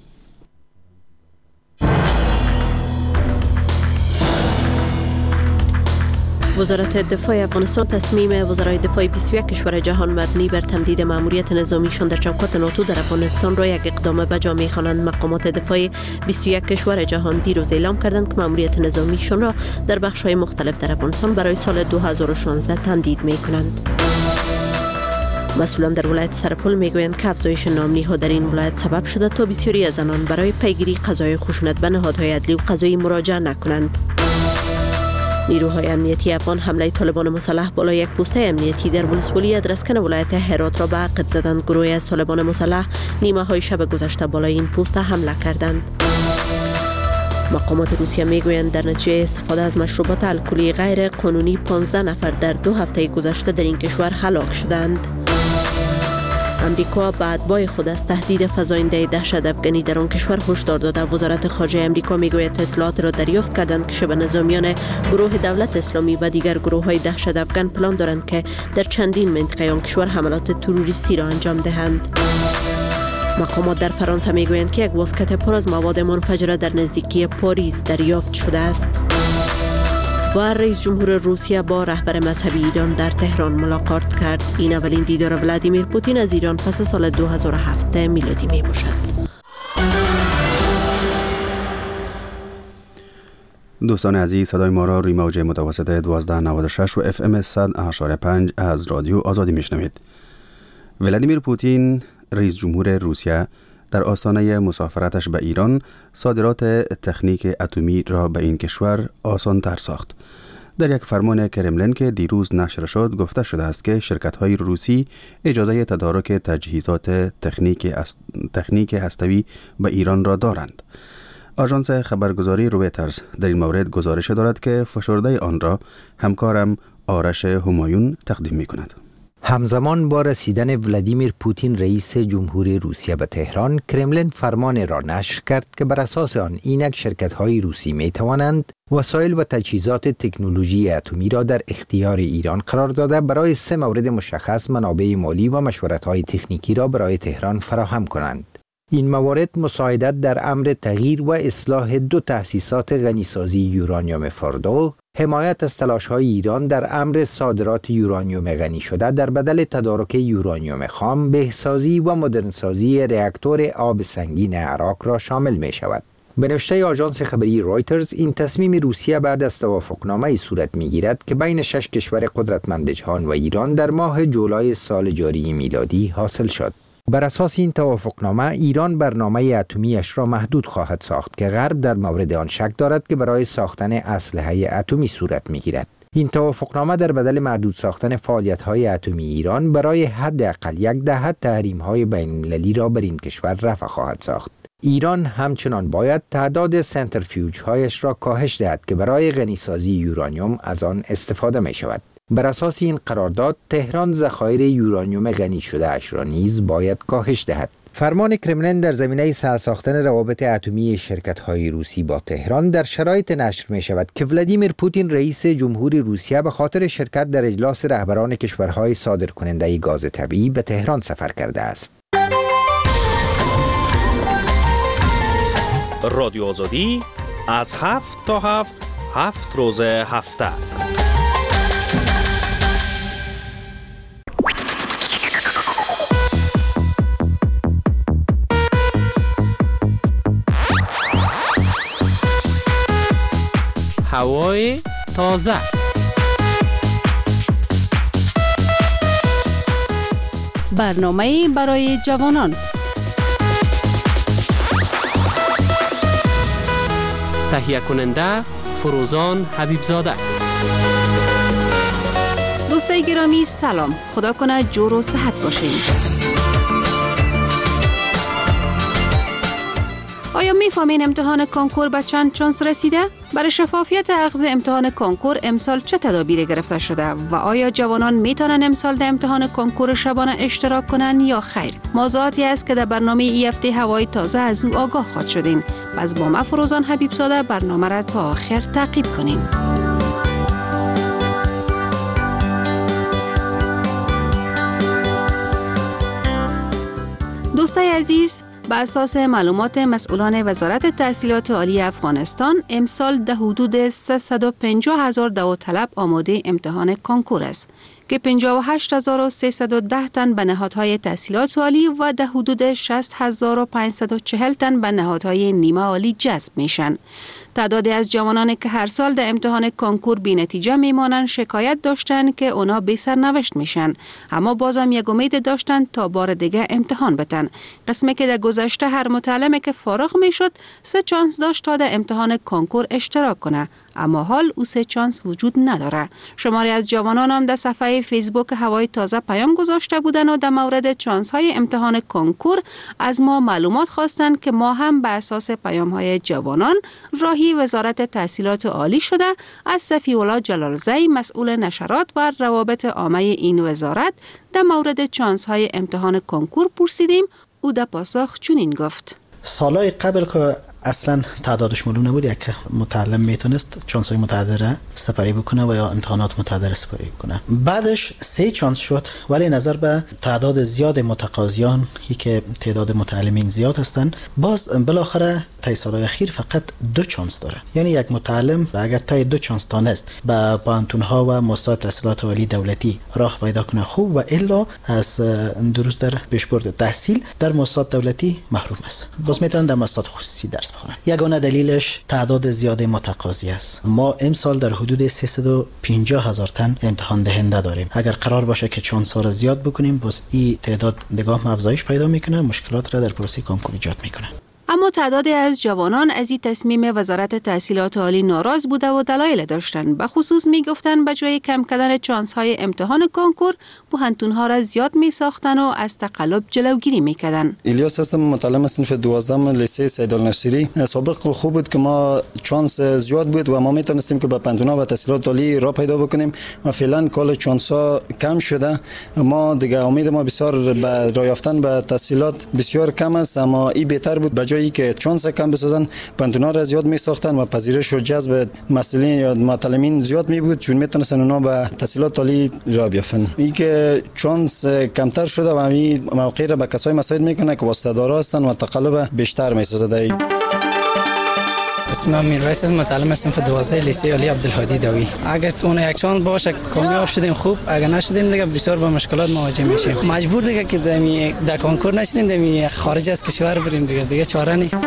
وزارت دفاع افغانستان تصمیم وزرای دفاع بیست و یک کشور جهان مبنی بر تمدید ماموریت نظامیشان در چوکات ناتو در افغانستان را یک اقدام بجا می‌خوانند. مقامات دفاع بیست و یک کشور جهان دیروز اعلام کردند که ماموریت نظامیشان را در بخش‌های مختلف در افغانستان برای سال دو هزار و شانزده تمدید می‌کنند. مسئولان در ولایت سرپل میگویند که افزایش نامنی‌ها در این ولایت سبب شده تا بسیاری از آنان برای پیگیری قضای خشونت به نهادهای عدلی و قضایی مراجعه نکنند. نیروهای امنیتی افغان حمله طالبان مسلح بالای یک پوسته امنیتی در ولسوالی ادرسکن ولایت هرات را به عقب زدند. گروهی از طالبان مسلح نیمه های شب گذشته بالای این پوسته حمله کردند. مقامات روسیه میگویند در نتیجه استفاده از مشروبات الکلی غیر قانونی پانزده نفر در دو هفته گذشته در این کشور هلاک شدند. امریکا به اتباع خود از تهدید فزاینده دهشت افغانی در آن کشور هشدار داده. وزارت خارجه امریکا میگوید اطلاعات را دریافت کردند که شبه نظامیان گروه دولت اسلامی و دیگر گروه‌های دهشت افغان پلان دارند که در چندین منطقه آن کشور حملات تروریستی را انجام دهند. مقامات در فرانسه میگویند که یک واسکت پر از مواد منفجره در نزدیکی پاریس دریافت شده است. و رئیس جمهور روسیه با رهبر مذهبی ایران در تهران ملاقات کرد. این اولین دیدار ولادیمیر پوتین از ایران پس سال دو هزار و هفت میلادی می باشد. دوستان عزیز، صدای ما را روی موج متوسط دوازده نود و شش و اف ام صد و پنج از رادیو آزادی میشنوید. ولادیمیر پوتین رئیس جمهور روسیه در آستانه مسافرتش به ایران صادرات تکنیک اتمی را به این کشور آسان تر ساخت. در یک فرمان کرملین که دیروز نشر شد گفته شده است که شرکت‌های روسی اجازه تدارک تجهیزات تکنیک است... تکنیک هسته‌ای به ایران را دارند. آژانس خبرگزاری رویترز در این مورد گزارش دارد که فشرده آن را همکارم آرش همایون تقدیم می‌کند. همزمان با رسیدن ولادیمیر پوتین رئیس جمهوری روسیه به تهران، کرملین فرمان را نشر کرد که بر اساس آن اینک شرکت‌های روسی می‌توانند وسایل و تجهیزات تکنولوژی اتمی را در اختیار ایران قرار داده برای سه مورد مشخص منابع مالی و مشورت‌های تکنیکی را برای تهران فراهم کنند. این موارد مساعدت در امر تغییر و اصلاح دو تأسیسات غنیسازی یورانیوم فاردو، حمایت از تلاش‌های ایران در امر صادرات یورانیوم غنی شده در بدل تدارک یورانیوم خام، بهسازی و مدرنسازی راکتور آب سنگین عراق را شامل می شود. به نوشته آژانس خبری رویترز، این تصمیم روسیه بعد از توافقنامه‌ای صورت می‌گیرد که بین شش کشور قدرتمند جهان و ایران در ماه جولای سال جاری میلادی حاصل شد. بر اساس این توافقنامه، ایران برنامه اتمیش را محدود خواهد ساخت که غرب در مورد آن شک دارد که برای ساختن اسلحه اتمی صورت می‌گیرد. این توافقنامه در بدل محدود ساختن فعالیت‌های اتمی ایران برای حداقل یک دهه تحریم‌های بین‌المللی را بر این کشور رفع خواهد ساخت. ایران همچنان باید تعداد سنترفیوژهایش را کاهش دهد که برای غنیسازی یورانیوم از آن استفاده می شود. بر اساس این قرارداد، تهران ذخایر یورانیوم غنی شده اش را نیز باید کاهش دهد. فرمان کرملین در زمینه سرساختن روابط اتمی شرکت‌های روسی با تهران در شرایط نشر می شود که ولادیمیر پوتین رئیس جمهوری روسیه به خاطر شرکت در اجلاس رهبران کشورهای صادرکننده گاز طبیعی به تهران سفر کرده است. رادیو آزادی از هفت تا هفت هفت روز هفته هوای تازه. برنامه برای جوانان. تهیه کننده فروزان حبیبزاده. دوستای گرامی سلام، خدا کنه جور و صحت باشین. آیا میفهمین امتحان کنکور به چند چانس رسیده؟ برای شفافیت اخذ امتحان کنکور امسال چه تدابیری گرفته شده و آیا جوانان میتونن امسال در امتحان کنکور شبانه اشتراک کنن یا خیر؟ موضوعاتی است که در برنامه ای هفته هوای تازه از او آگاه خواهد شدین. پس با ما فروزان حبیبزاده برنامه را تا آخر تعقیب کنین. دوستای عزیز، به اساس معلومات مسئولان وزارت تحصیلات عالی افغانستان، امسال در حدود سیصد و پنجاه هزار داوطلب آماده امتحان کنکور است که پنجاه و هشت هزار و سیصد و ده تن به نهادهای تحصیلات عالی و در حدود شصت هزار و پانصد و چهل تن به نهادهای نیمه عالی جذب میشن. تعدادی از جوانانی که هر سال در امتحان کنکور بی نتیجه میمانند شکایت داشتند که اونا بی سرنوشت میشن، اما بازم یک امید داشتند تا بار دیگه امتحان بتن. قسمی که در گذشته هر متعلمی که فارغ میشد سه چانس داشت تا در امتحان کنکور اشتراک کنه، اما حال او سه چانس وجود نداره. شماری از جوانان هم در صفحه فیسبوک هوای تازه پیام گذاشته بودند و در مورد چانس های امتحان کنکور از ما معلومات خواستند که ما هم به اساس پیام های جوانان راهی وزارت تحصیلات عالی شده از صفی‌الله جلالزی مسئول نشرات و روابط عامه این وزارت در مورد چانس های امتحان کنکور پرسیدیم. او در پاسخ چنین گفت: سالهای قبل که اصلا تعدادش معلوم نبود، یک متعلم میتونست چانس های متعدده سپری بکنه و یا امتحانات متعدده سپری بکنه. بعدش سه چانس شد، ولی نظر به تعداد زیاد متقاضیان ای که تعداد متعلمین زیاد هستند، باز بالاخره تا سالهای اخیر فقط دو چانس داره. یعنی یک متعلم اگر تا دو چانس تانست به پانتونها و مؤسسات تحصیلات عالی دولتی راه پیدا کنه خوب، و الا از درست در پیشبرد تحصیل در مؤسسات دولتی محروم است. باز میتونن در مؤسسات خصوصی درس بخونن. یگانه دلیلش تعداد زیاد متقاضی است. ما امسال در حدود سیصد و پنجاه هزار تن امتحان دهنده داریم. اگر قرار باشه که چانس ها را زیاد بکنیم، باز این تعداد نگاه افزایش پیدا میکنه، مشکلات را در پروسه کنکور ایجاد میکنه. اما تعدادی از جوانان از این تصمیم وزارت تحصیلات عالی ناراض بوده و دلایل داشتند. به خصوص میگفتند به جای کم کردن چانس های امتحان کنکور، پوهنتون ها را زیاد می ساختن و از تقلب جلوگیری میکردن. الیاس هستم، متعلم صنف دوازدهم لیسه سید النصیری. سابق خوب بود که ما چانس زیاد بود و ما میتونستیم که به پنتونا و تحصیلات عالی را پیدا بکنیم و فعلا کل چانس ها کم شده. ما دیگه امید ما بسیار به راه یافتن به تحصیلات بسیار کم است، اما این بهتر بود به جای ای که چانس کم بسازن پنتونا را زیاد می ساختن و پذیرش و جذب مسئولین یا متعلمین زیاد می بود، چون میتونستن اونا به تحصیلات عالی راه بیافتن. این که چانس کمتر شده و این موقع را به کسای مساعد میکنه که واسطه‌دارا هستن و تقلب بیشتر میسازه. اسمم میرویس است، متعلم صنف دوازده لیسه علی عبدالهادی داوی. اگر اون یک چانس باشه کامیاب شدیم خوب، اگر نشدیم دیگه بسیار با مشکلات مواجه میشیم. مجبور دیگه که دمی در کنکور نشدیم، دمی خارج از کشور بریم دیگه، دیگه چاره نیست.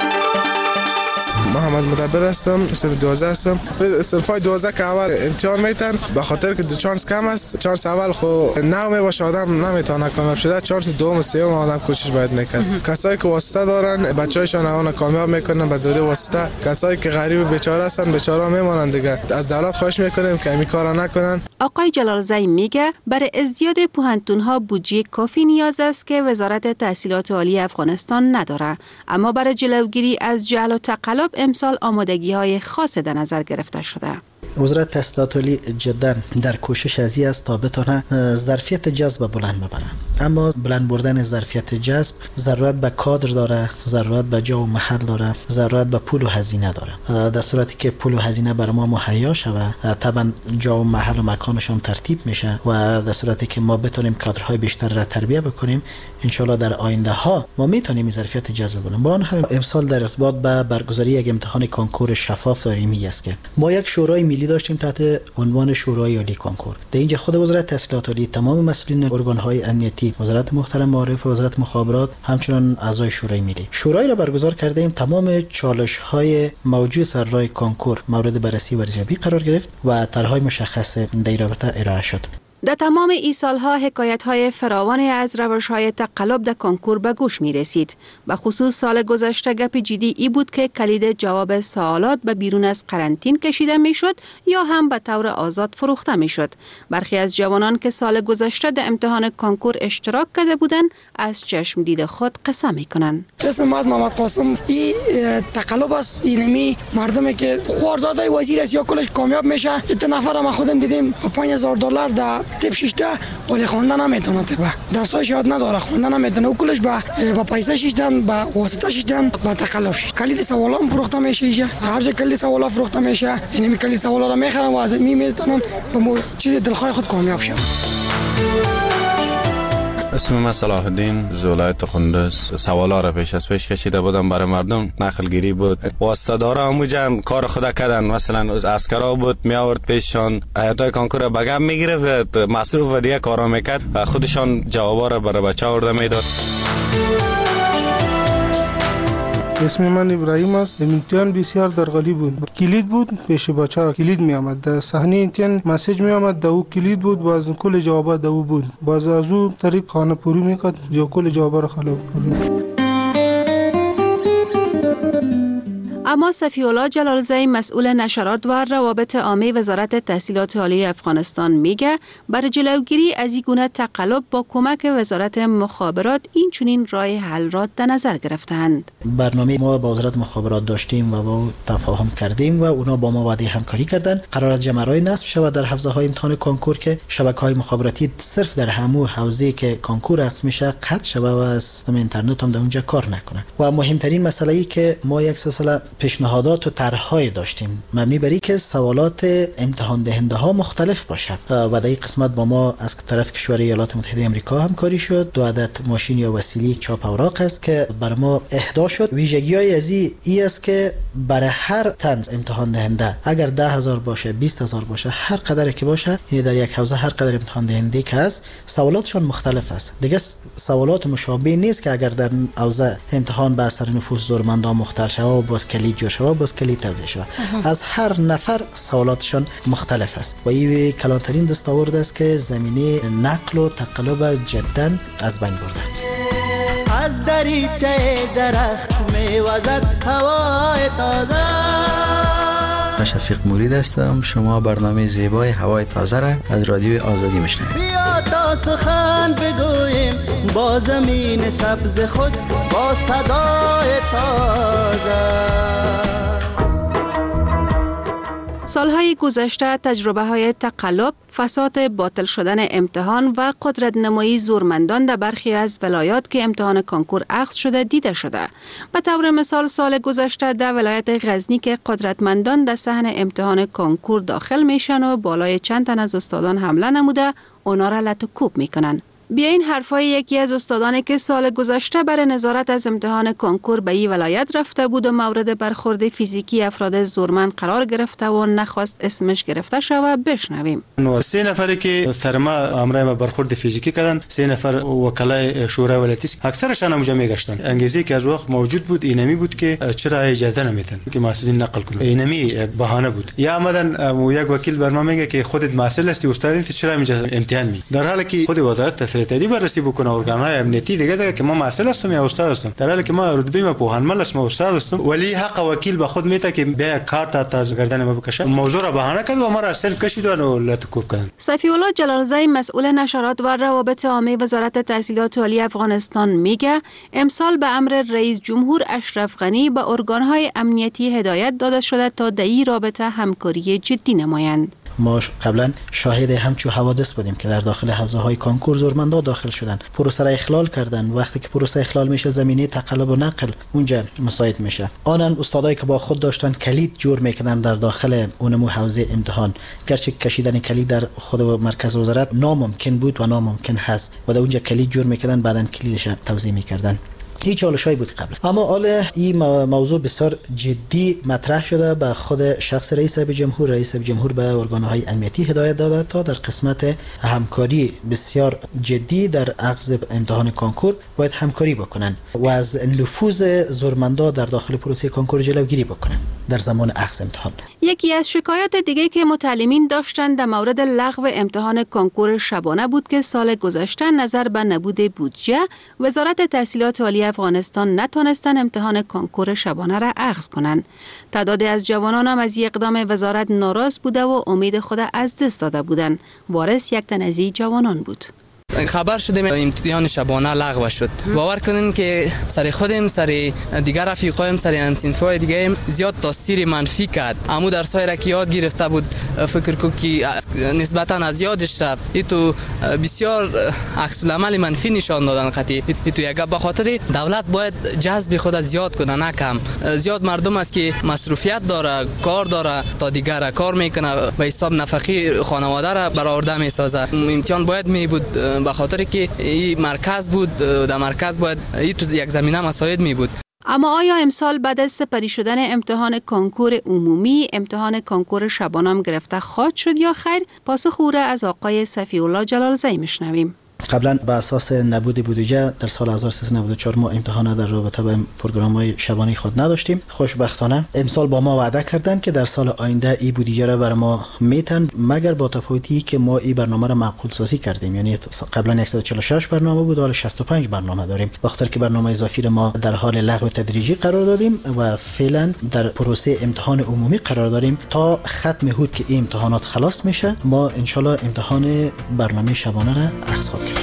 محمد مدبر هستم، صنف دوازده هستم. صنفای دوازده که اول امتحان میتن به خاطر که دو چانس کم است. چانس اول خو نه می باشه آدم نمیتونه کامیاب شده، چانس دوم و سوم آدم کوشش باید میکنه. کسایی که واسطه دارن بچه‌هایشون اون کامیاب میکنن به زوری واسطه. کسایی که غریب بیچاره هستن بیچاره میمونن دیگه. از دولت خواهش میکنیم که این کارا نکنن. آقای جلالزی میگه برای ازدیاد پوهنتون‌ها بودجه کافی نیاز است که وزارت تحصیلات عالی افغانستان نداره، اما برای جلوگیری از جهل و تقلب امسال آمادگی‌های خاص در نظر گرفته شده. وزارت تحصیلات عالی جدا در کوشش ازی است تا بتونه ظرفیت جذب بلند ببره، اما بلند بردن ظرفیت جذب ضرورت به کادر داره، ضرورت به جا و محل داره، ضرورت به پول و هزینه داره. در صورتی که پول و هزینه بر ما مهیا شوه، طبعا جا و محل و مکانش هم ترتیب میشه و در صورتی که ما بتونیم کادرهای بیشتر را تربیت بکنیم، ان شاء الله در آینده ها ما میتونیم ظرفیت جذب بکنیم. با آن امسال در ارتباط به برگزاری یک امتحان کنکور شفاف داریم است که ما یک شورای ملی داشتیم تحت عنوان شورای عالی کنکور. در اینجا خود وزارت تحصیلات عالی، تمام مسئولین ارگان‌های امنیتی امنیتی، وزارت محترم معارف، وزارت مخابرات، همچنین اعضای شورای ملی. شورای را برگزار کرده ایم. تمام چالش‌های موجود سر راه کنکور مورد بررسی و ارزیابی قرار گرفت و طرح‌های مشخص در رابطه ارائه شد. در تمام این سالها حکایت‌های فراوانی از روش‌های تقلب در کنکور به گوش می رسید. به خصوص سال گذشته گپ جدی ای بود که کلید جواب سوالات به بیرون از قرنطین کشیده می شد یا هم به طور آزاد فروخته می شد. برخی از جوانان که سال گذشته در امتحان کنکور اشتراک کرده بودند از چشم دید خود قصه می کنند. اسم از محمد قاسم. این تقلب است. اینمی مردمی که خوارزاده وزیر است یا کلش کامیاب میشه. این نفر ما خودم دیدیم پنج هزار دلار در تپ شیشته ولی خواندن نمیتونه تبه درسایش یاد نداره خواندن نمیتونه و کلش با با پیسه شیشتن با واسطه شیشتن با تقلب شد. کلید سوالا هم فروخته میشه. هر جا کلید سوالا فروخته میشه. اینمی کلید سوالا رو میخرن و از می میتونن به چیز دلخواه خود کامیاب شن. اسم من صلاح الدین از ولایت قندوز. سوالا را پیش از پیش کشیده بودم برای مردم، نقل گیری بود. واسطه دارا هموجا کار خود کردن، مثلا از عسکرا بود می آورد پیششان ایتای کنکور بگم میگرفت، مصروف و دیگه کارا میکرد، خودشان جوابا را برای بچه آورده میداد. اسم من ابراهیم است. امتحان بسیار درغلی بود. کلید بود پیش بچه کلید می آمد. در صحنه امتحان مسیج می آمد دو کلید بود باز کل جوابا دو بود. باز از او طریق خانه پوری میکرد جو کل جوابا را خلاص پوری. اما صفی‌الله جلالزی مسئول نشرات و روابط عامه وزارت تحصیلات عالی افغانستان میگه برای جلوگیری از این گونه تقلب با کمک وزارت مخابرات این چنین راه حل را در نظر گرفتند. برنامه ما با وزارت مخابرات داشتیم و با تفاهم کردیم و اونا با ما وعده همکاری کردند. قرار جمع‌های نصب شود در حوزه‌های امتحان کنکور که شبکه‌های مخابراتی صرف در همو حوزه‌ای که کنکور عقد میشه قطع شود و سیستم اینترنت هم در اونجا کار نکنه. و مهمترین مسئله‌ای که ما یک سلسله پیشنهادات و طرح‌های داشتیم مبنی بر اینکه سوالات امتحان دهنده ها مختلف باشد و در این قسمت با ما از طرف کشور ایالات متحده آمریکا همکاری شد. دو عدد ماشین یا وسیله چاپ اوراق است که بر ما اهدا شد. ویژگی‌های از این است که برای هر طنز امتحان دهنده اگر ده هزار باشه بیست هزار باشه هر قدری که باشه، یعنی در یک حوزه هر قدر امتحان دهنده که هست سوالاتشون مختلف است. دیگه سوالات مشابه نیست که اگر در حوزه امتحان به اثر نفوذ زورمندان مختل شود و باز کلید جور شود باز کلید توزیع شود. از هر نفر سوالاتشان مختلف است و این کلانترین دستاورد است که زمینه نقل و تقلب جدا از بین برده. از دریچه درخت میوزد هوای تازه. شفیق مرید هستم. شما برنامه زیبای هوای تازه را از رادیو آزادی میشنوید. بیا تا سخن بگوییم با زمین سبز خود با صدای تازه. سالهای گذشته تجربه های تقلب، فساد باطل شدن امتحان و قدرت نمایی زورمندان در برخی از ولایات که امتحان کنکور اخذ شده دیده شده. به طور مثال سال گذشته در ولایت غزنی که قدرتمندان در صحن امتحان کنکور داخل میشن و بالای چند تن از استادان حمله نموده اونا را لط و کوب میکنن. بیا این حرفای یکی از استادانی که سال گذشته برای نظارت از امتحان کنکور به این ولایت رفته بود و مورد برخورد فیزیکی افراد زورمند قرار گرفته و نخواست اسمش گرفته شود بشنویم. سه نفری که سر ما امر برخورد فیزیکی کردن، سه نفر وکلای شورای ولایتی اکثرشان هم جمع گشتن. انگیزه که از وقت موجود بود اینمی بود که چرا اجازه نمیدن که محصلین نقل کنن. اینمی بهانه بود. یا آمدن یک وکیل بر ما میگه که خودت محصل هستی استادی چرا اجازه امتحان می. در حالی که خود وزارت تری بررسی بکنه ارگان‌های امنیتی دیگه دیگه که ما مسئله هستم یا استاد هستم، در حالی که ما رتبه ما پوهنمل هستم استاد هستم، ولی حق وکیل به خود میته که بیا کارت تا گردن ما بکشه. موضوع را بهانه کرد و ما را سلف کشید و لطکوب کرد. صفی‌الله جلالزی مسئول نشرات و روابط عامه وزارت تحصیلات عالی افغانستان میگه امسال به امر رئیس جمهور اشرف غنی به ارگان‌های امنیتی هدایت داده شده تا در این رابطه همکاری جدی نمایند. ما قبلا شاهد همچو حوادث بودیم که در داخل حوزه های کنکور زورمندا داخل شدن، پروسه را اخلال کردن. وقتی که پروسه اخلال میشه زمینه تقلب و نقل اونجا مساعد میشه. آنن استادایی که با خود داشتن کلید جور میکردن در داخل اونمو حوزه امتحان، گرچه کشیدن کلید در خود مرکز وزارت ناممکن بود و ناممکن هست و در اونجا کلید جور میکردن بعدن کلیدش توزیع میکردن. این چالشایی بود قبل. اما حالا این موضوع بسیار جدی مطرح شده، به خود شخص رئیس جمهور رئیس جمهور به ارگان‌های امنیتی هدایت داده تا در قسمت همکاری بسیار جدی در اخذ امتحان کنکور باید همکاری بکنن و از نفوذ زورمندا در داخل پروسه کنکور جلوگیری بکنن در زمان اخذ امتحان. یکی از شکایات دیگه که متعلمین داشتند در مورد لغو امتحان کنکور شبانه بود که سال گذشته نظر به نبود بودجه وزارت تحصیلات عالی افغانستان نتونستن امتحان کنکور شبانه را اخذ کنند. تعدادی از جوانان هم از اقدام وزارت ناراض بوده و امید خود از دست داده بودند. وارث یک تن از این جوانان بود. خبر شدیم امتحان شبانه لغو شد. باور کنین که سر خودم سر دیگر رفیقایم سر همسنفای دیگه زیاد تاثیر منفی کرد. عمو در سایر که یاد گرفته بود فکر کو که نسبتا از یادش رفت. ایتو بسیار عکس العمل منفی نشان دادن قطعی. ایتو یک به خاطر دولت باید جذب خود زیاد کنه نه کم. زیاد مردم است که مصروفیت داره، کار داره، تا دیگر کار میکنه به حساب نفقه خانواده را برآورده میسازه. امتحان باید می بود به خاطر که این مرکز بود، در مرکز باید این تو یک زمینه مساعد می بود. اما آیا امسال بعد از سپری شدن امتحان کنکور عمومی امتحان کنکور شبانه هم گرفته خواهد شد یا خیر؟ پاسخ او را از آقای صفی الله جلالزی میشنویم. قبلا به اساس نبود بودجه در سال هزار و سیصد و نود و چهار ما امتحانات در رابطه با پروگرام‌های شبانه خود نداشتیم. خوشبختانه امسال با ما وعده کردند که در سال آینده این بودجه را بر ما میتن، مگر با تفاوتی که ما این برنامه را معقول سازی کردیم. یعنی قبلا صد و چهل و شش برنامه بود، حالا شصت و پنج برنامه داریم. وقتی که برنامه اضافی را ما در حال لغو تدریجی قرار دادیم و فعلا در پروسه امتحان عمومی قرار داریم تا ختم هود که این امتحانات خلاص میشه ما ان شاء الله امتحان برنامه شبانه را اخذ کنیم.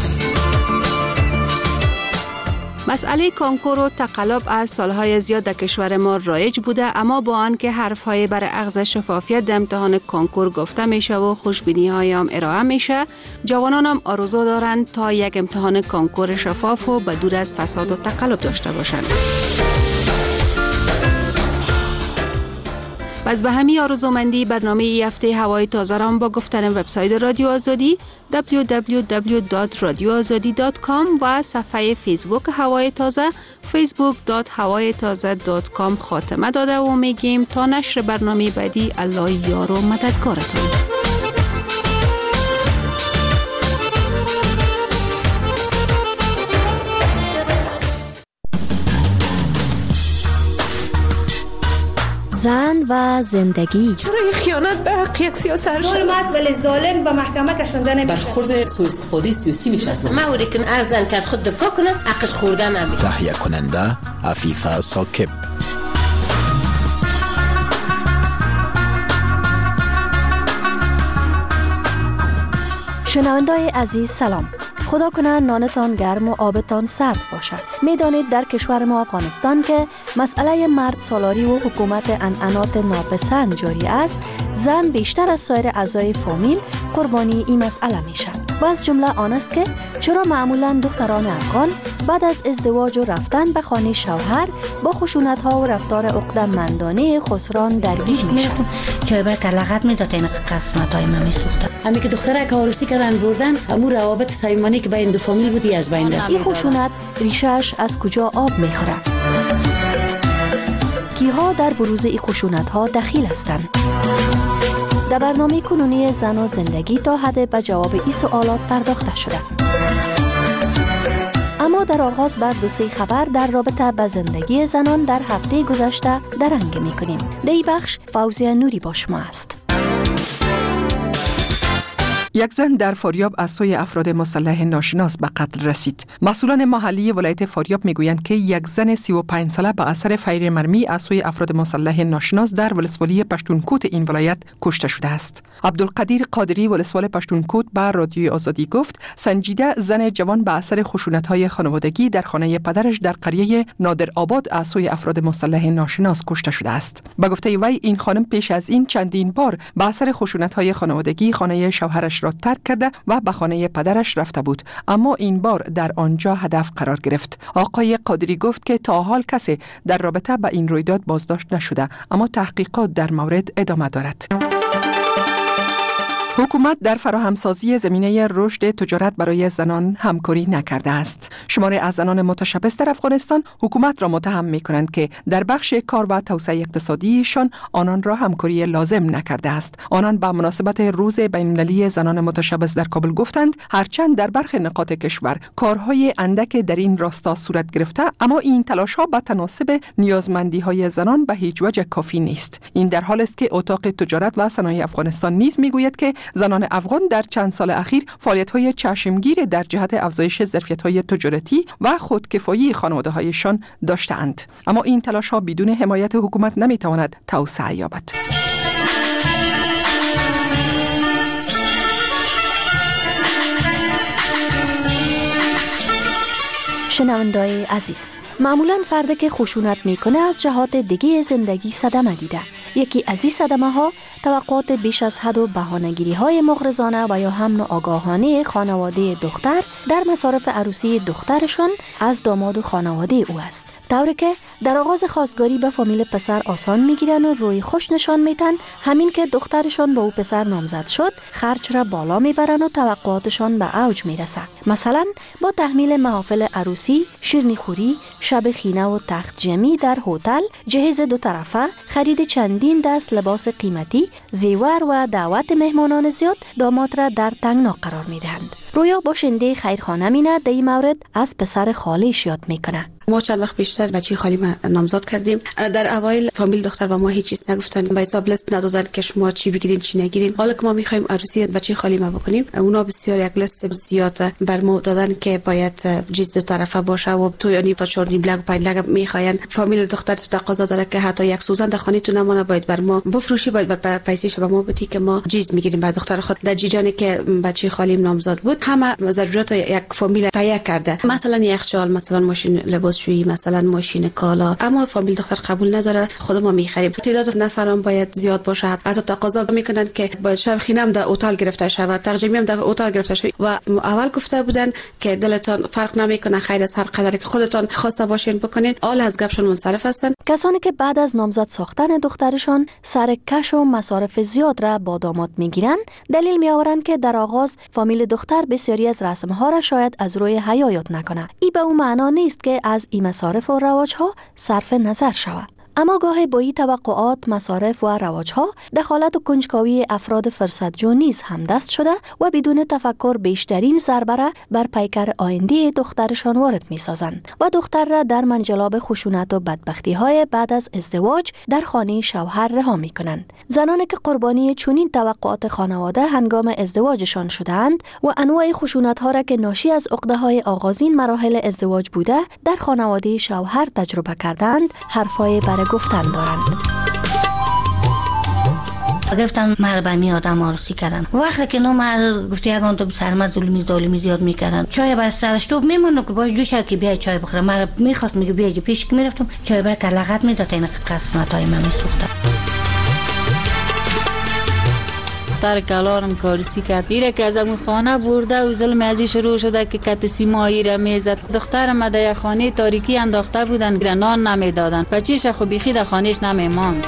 مسئله کنکور و تقلب از سالهای زیاد در کشور ما رایج بوده، اما با آنکه حرفهای برای اخذ شفافیت در امتحان کنکور گفته میشه و خوشبینی‌های هم ارائه میشه، جوانان هم آرزو دارند تا یک امتحان کنکور شفاف و بدور از فساد و تقلب داشته باشند. پس به همین آرزومندی برنامه ای هفته هوای تازه را با گفتن وبسایت رادیو آزادی دبلیو دبلیو دبلیو دات رادیو آزادی دات کام و صفحه فیسبوک هوای تازه فیسبوک دات هوای تازه دات کام خاتمه داده و میگیم تا نشر برنامه بعدی الله یار و مددگارتان. زن و زندگی. چرا این خیانت به حق یک سیاست ظالم است ولی ظالم به محکمه کشانده نمیشه. برخورد سوء استفاده سیاسی میشه از نماست. ما اوریکن ارزن که از خود دفاع کنه حقش خوردن نمیشه. تهیه کننده عفیفه ساکب. شنوندای عزیز سلام. خدا کنه نانتان گرم و آبتان سرد باشد. میدانید در کشور ما افغانستان که مسئله مرد سالاری و حکومت انعنات ناپسند جاری است، زن بیشتر از سایر اعضای فامیل قربانی این مسئله میشد. و از جمله آن است که چرا معمولا دختران افغان بعد از ازدواج و رفتن به خانه شوهر با خشونت ها و رفتار عقده‌مندانه خسران درگیر میشن. چای بر کلاغت میذات این قسمت های من میسوخته. همین که دختره که عروسی کردن بردن، امور روابط صمیمانه که بین دو فامیل بودی از بین رفت. این خشونت ریشش از کجا آب میخوره؟ کیها در بروز این خشونت ها دخیل هستند؟ در برنامه کنونی زن و زندگی تا حد به جواب این سوالات پرداخته شده. اما در آغاز بر دو سه خبر در رابطه با زندگی زنان در هفته گذشته درنگ میکنیم. در این بخش فوزیه نوری با شما است. یک زن در فاریاب از سوی افراد مسلح ناشناس به قتل رسید. مسئولان محلی ولایت فاریاب میگویند که یک زن سی و پنج ساله به اثر فیر مرمی از سوی افراد مسلح ناشناس در ولسوالی پشتونکوت این ولایت کشته شده است. عبدالقدیر قادری ولسوال پشتونکوت به رادیوی آزادی گفت سنجیده زن جوان به اثر خشونت‌های خانوادگی در خانه پدرش در قریه نادر آباد از سوی افراد مسلح ناشناس کشته شده است. به گفته وی این خانم پیش از این چندین بار به اثر خشونت‌های خانوادگی خانه شوهرش را ترک کرده و به خانه پدرش رفته بود، اما این بار در آنجا هدف قرار گرفت. آقای قادری گفت که تا حال کسی در رابطه با این رویداد بازداشت نشده، اما تحقیقات در مورد ادامه دارد. حکومت در فراهمسازی زمینه رشد تجارت برای زنان همکاری نکرده است. شماری از زنان متشبث در افغانستان حکومت را متهم می کنند که در بخش کار و توسعه اقتصادیشان آنان را همکاری لازم نکرده است. آنان به مناسبت روز بین‌المللی زنان متشبث در کابل گفتند هرچند در برخی نقاط کشور کارهای اندک در این راستا صورت گرفته، اما این تلاش‌ها به تناسب نیازمندی‌های زنان به هیچ وجه کافی نیست. این در حالی است که اتاق تجارت و صنایع افغانستان نیز می‌گوید که زنان افغان در چند سال اخیر فعالیت‌های چشمگیر در جهت افزایش ظرفیت‌های تجارتی و خودکفایی خانواده‌هایشان داشته‌اند، اما این تلاش‌ها بدون حمایت حکومت نمی‌تواند توسعه یابد. شنونده‌های عزیز، معمولاً فردی که خشونت میکنه از جهات دیگه زندگی صدمه دیده. یکی از این صدمه ها توقعات بیش از حد و بهانه‌گیری های مغرضانه و یا هم ناآگاهانه خانواده دختر در مصارف عروسی دخترشان از داماد و خانواده او است. طوری که در آغاز خواستگاری به فامیل پسر آسان میگیرن و روی خوش نشان میتن، همین که دخترشان با او پسر نامزد شد خرج را بالا میبرن و توقعاتشان به اوج میرسه. مثلا با تحمیل محافل عروسی، شیرینی خوری، شب خینه و تخت جمعی در هتل، جهیز دو طرفه، خرید چندین دست لباس قیمتی، زیور و دعوت مهمانان زیاد داماد را در تنگنا قرار میدهند. رویا باشنده خیرخانه مینه در این مورد از پسر خالش یاد میکنه. ما چند وقت پیشتر بچه خالی ما نامزد کردیم. در اوایل فامیل دختر با ما هیچ چیز نگفتن، به حساب لیست ندادن که شما چی بگیرین چی نگیرین. حالا که ما میخوایم عروسی بچه خالی ما بکنیم، اونا بسیار یک لیست زیاد بر ما دادن که باید چیز دو طرفه باشه و تو یعنی تا چهار نیم لگ پنج لگ میخواین. فامیل دختر تقاضا داره که حتی یک سوزن در خانه تو نمونه، باید بر ما بفروشی، باید بر پیسش به ما بدی که ما چیز میگیریم. بعد دختر خود در جیرانی که بچه خالیم نامزد بود همه ضرورت یک فامیل تهیه کرده، مثلا یخچال، مثلا ماشین لباسشویی، مثلا ماشین کالا، اما فامیل دختر قبول نداره، خود ما میخریم. تعداد نفرام باید زیاد باشه، حتی تقاضا میکنن که باید شب خینم در هتل گرفته شود، ترجمه هم در هتل گرفته شود و اول گفته بودن که دلتان فرق نمیکنه، خیر از هر قدر که خودتان خواسته باشین بکنین. آل از گپشون منصرف هستن. کسانی که بعد از نامزد ساختن دخترشان سر کش و مصارف زیاد را با داماد میگیرن، دلیل میآورند که در آغاز فامیل دختر بسیاری از رسم‌ها را شاید از روی حیا یاد نکنه. این به اون معنا نیست که از این مصارف و رواج‌ها صرف نظر شود، اما گاهی با این توقعات، مصارف و رواج‌ها دخالت و کنجکاوی افراد فرصتجو نیز همدست شده و بدون تفکر بیشترین ضربه را بر پیکر آینده دخترشان وارد می‌سازند و دختر را در منجلاب خشونت و بدبختی‌های بعد از ازدواج در خانه شوهر رها می‌کنند. زنانی که قربانی چنین توقعات خانواده هنگام ازدواجشان شده‌اند و انواع خشونت‌ها را که ناشی از عقده‌های آغازین مراحل ازدواج بوده در خانواده شوهر تجربه کردند، حرفای برای گفتن دارند. گرفتن مرد به می آدم عروسی کردن. وقتی که نو مرد گفت یگان تو سرما ظلمی ظالمی زیاد میکردن، چای بر سرش تو میمونم که باش دوش که بیای چای بخوره. مرد میخواست میگه بیای پیش که میرفتم چای بر کلغت میداد این قسمتای من میسوخت. دختر کلارم کارسی کرد، ایره که از اون خانه برده و ظلم ازی شروع شده که کت سیمایی را میزد. دخترم در خانه تاریکی انداخته بودن، نان نمیدادن، بچه‌ش خو بیخی در خانهش نمیماند.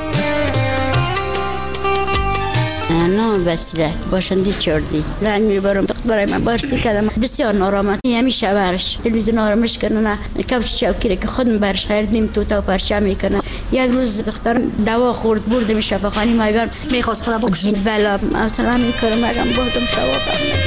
نام وسیله باشندی چردی رنگ میبرم برای من برسی کردم، بسیار نارامت همیشه برش تلویزیون آرامش کنن، کوچ چوکی که خودم برش خریدیم تو تا پرچم میکنن. یک روز دخترم دوا خورد بردم شفاخانه مایگان، میخواست خدا بکشه بلا مثلا میکردم مگم بردم شفاخانه.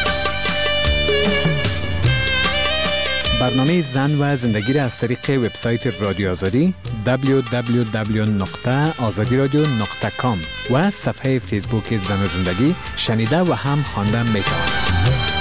برنامه زن و زندگی را از طریق وبسایت رادیو آزادی دبلیو دبلیو دبلیو نقطه آزادی رادیو نقطه کام و صفحه فیسبوک زن و زندگی شنیده و هم خواندن می‌توانید.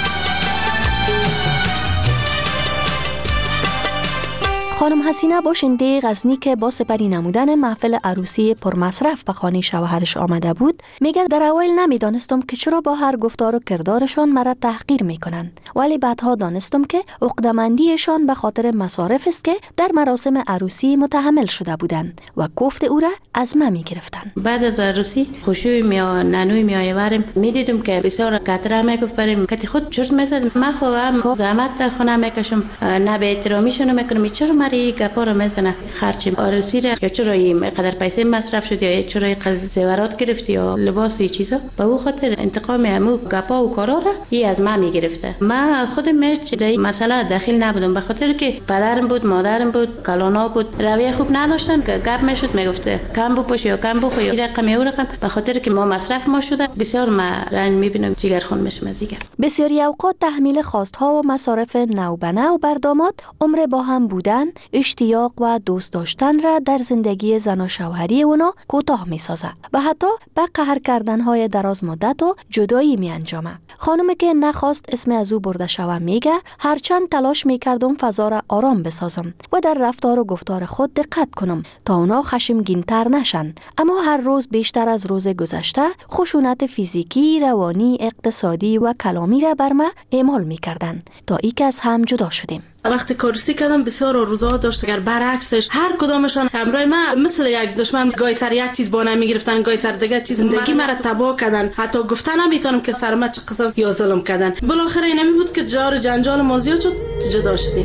خانم حسینه باشنده غزنی که با سپری نمودن محفل عروسی پرمصرف به خانه شوهرش آمده بود، میگه در اوایل نمیدانستم که چرا با هر گفتار و کردارشان مرا تحقیر میکنند، ولی بعدها دانستم که عقده‌مندیشان به خاطر مصارف است که در مراسم عروسی متحمل شده بودند و گفت او را از من میگرفتند. بعد از عروسی خوشوی میا نانوی میآوریم، میدیدم که بسیار قطره میگفت بریم کتی خود چرت میزد. من خودم زحمت در خانه میکشم، نه به احترامیشون میکنم، چرا مری این گپا رو میزنه خرچ عروسی را یا چرا این قدر پیسه مصرف شد یا چرا این قدر زیورات گرفت یا لباس و چیزا، به او خاطر انتقام همو گپا و کارا را این از من میگرفته. من خودم هیچ در این مسئله داخل نبودم، به خاطر که پدرم بود، مادرم بود، کلانا بود، رویه خوب نداشتن که گپ میشد میگفته کم بپوش یا کم بخور یا رقم یا رقم، به خاطر که ما مصرف ما شده بسیار ما رنج میبینم جگرخون میشم از دیگر. بسیاری اوقات تحمیل خواستها و مصارف نو به نو بر داماد عمر با هم بودن، اشتیاق و دوست داشتن را در زندگی زن و شوهری اونا کوتاه میسازه و حتی به قهر کردنهای دراز مدت و جدایی می انجامه. خانمی که نخواست اسم از او برده شوم میگه هرچند تلاش میکردم فضا را آرام بسازم و در رفتار و گفتار خود دقت کنم تا اونا خشمگین تر نشن، اما هر روز بیشتر از روز گذشته خشونت فیزیکی، روانی، اقتصادی و کلامی را بر ما اعمال میکردن تا ای که از هم جدا شدیم. وقتی کارسی کردم بسیار روزا داشت، اگر برعکسش هر کدامشان همراه من مثل یک دشمن گای سر یک چیز با نمی گرفتن، گای سر دیگه چیز زندگی مرا تباه کردن، حتی گفتن نمیتونم که سر ما چه قسم یا ظلم کردن. بالاخره این نمی بود که جار جنجال ما زیاد شد، جدا شدیم.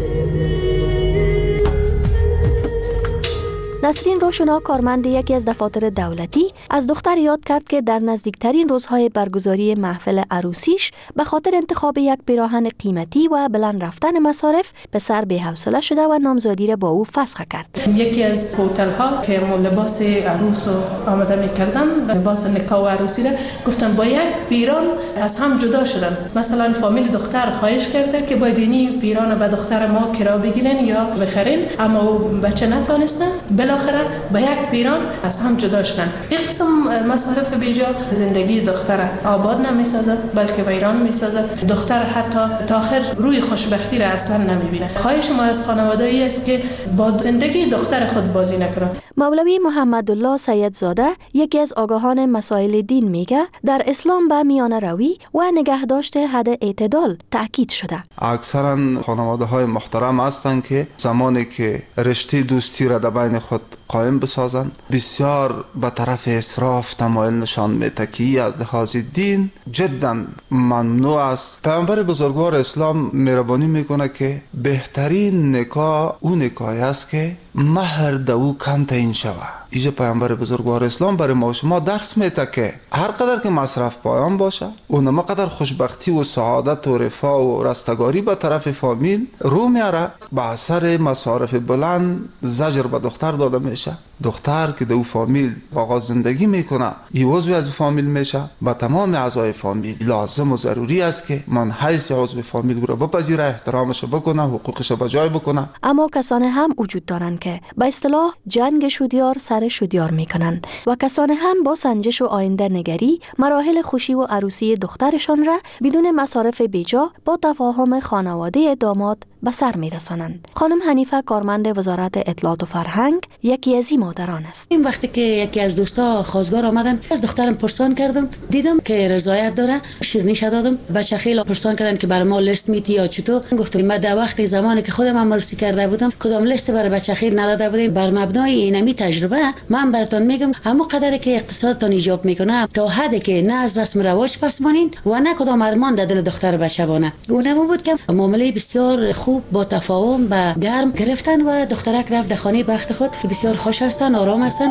نسرین روشنا کارمند یکی از دفاتر دولتی از دختر یاد کرد که در نزدیکترین روزهای برگزاری محفل عروسیش به خاطر انتخاب یک پیراهن قیمتی و بلند رفتن مصارف پسر بی‌حوصله شده و نامزادی را با او فسخ کرد. یکی از هتل ها که لباس عروس آماده می‌کردن، لباس نکاح و عروسی را گفتن با یک پیران از هم جدا شدن. مثلا فامیل دختر خواهش کرده که باید اینی پیران به دختر ما کرا بگیرین یا بخرین، اما بچه نتونستن، بالاخره با یک پیران از هم جدا شدن. این قسم مصارف بیجا زندگی دختر آباد نمیسازه بلکه ویران میسازه. دختر حتی تا آخر روی خوشبختی را اصلا نمیبینه. خواهش ما از خانواده ای است که با زندگی دختر خود بازی نکنه. مولوی محمدالله سیدزاده یکی از آگاهان مسائل دین میگه در اسلام به میانه روی و نگهداشت حد اعتدال تاکید شده. اکثرا خانواده های محترم هستند که زمانی که رشته دوستی را در بین خود قائم بسازند بسیار به طرف اسراف تمایل نشان میده که از لحاظ دین جدا ممنوع است. پیامبر بزرگوار اسلام مهربانی میکنه که بهترین نکاح اون نکاحی است که مهر دو کم تعیین شود. اینجا پیامبر بزرگوار اسلام برای ما شما درس میده که هر قدر که مصرف پایان باشه اونم قدر خوشبختی و سعادت و رفاه و رستگاری به طرف فامیل رو میاره. به اثر مصارف بلند زجر به دختر داده میشه. دختر که دو فامیل آغاز زندگی میکنه ای عضو از فامیل میشه. با تمام اعضای فامیل لازم و ضروری است که من حیث عضو فامیل رو بپذیره، احترامش بکنه، حقوقش به جای بکنه. اما کسانی هم وجود دارند که به اصطلاح جنگ شدیار سر شدیار میکنند و کسانی هم با سنجش و آینده نگری مراحل خوشی و عروسی دخترشان را بدون مصارف بیجا با تفاهم خانواده داماد به سر میرسانند. خانم حنیفه کارمند وزارت اطلاعات و فرهنگ یکی از این مادران است. این وقتی که یکی از دوستا خواستگار آمدن از دخترم پرسان کردم، دیدم که رضایت داره، شیرینیش دادم. بچه خیلی پرسان کردن که برای ما لیست میدی یا چطور. گفتم من در وقت زمانی که خودم عروسی کرده بودم کدام لیست برای بچه خیلی نداده بودیم. بر مبنای اینمی تجربه من براتون میگم همون قدری که اقتصادتون ایجاب میکنه تا حدی که نه از رسم رواج پس مانین و نه کدام ارمان در دل دختر بچه بانه. اونم بود که معامله بسیار خوب با تفاهم به گرم گرفتن و دخترک رفت در خانه بخت خود که بسیار خوش هستن، آرام هستن.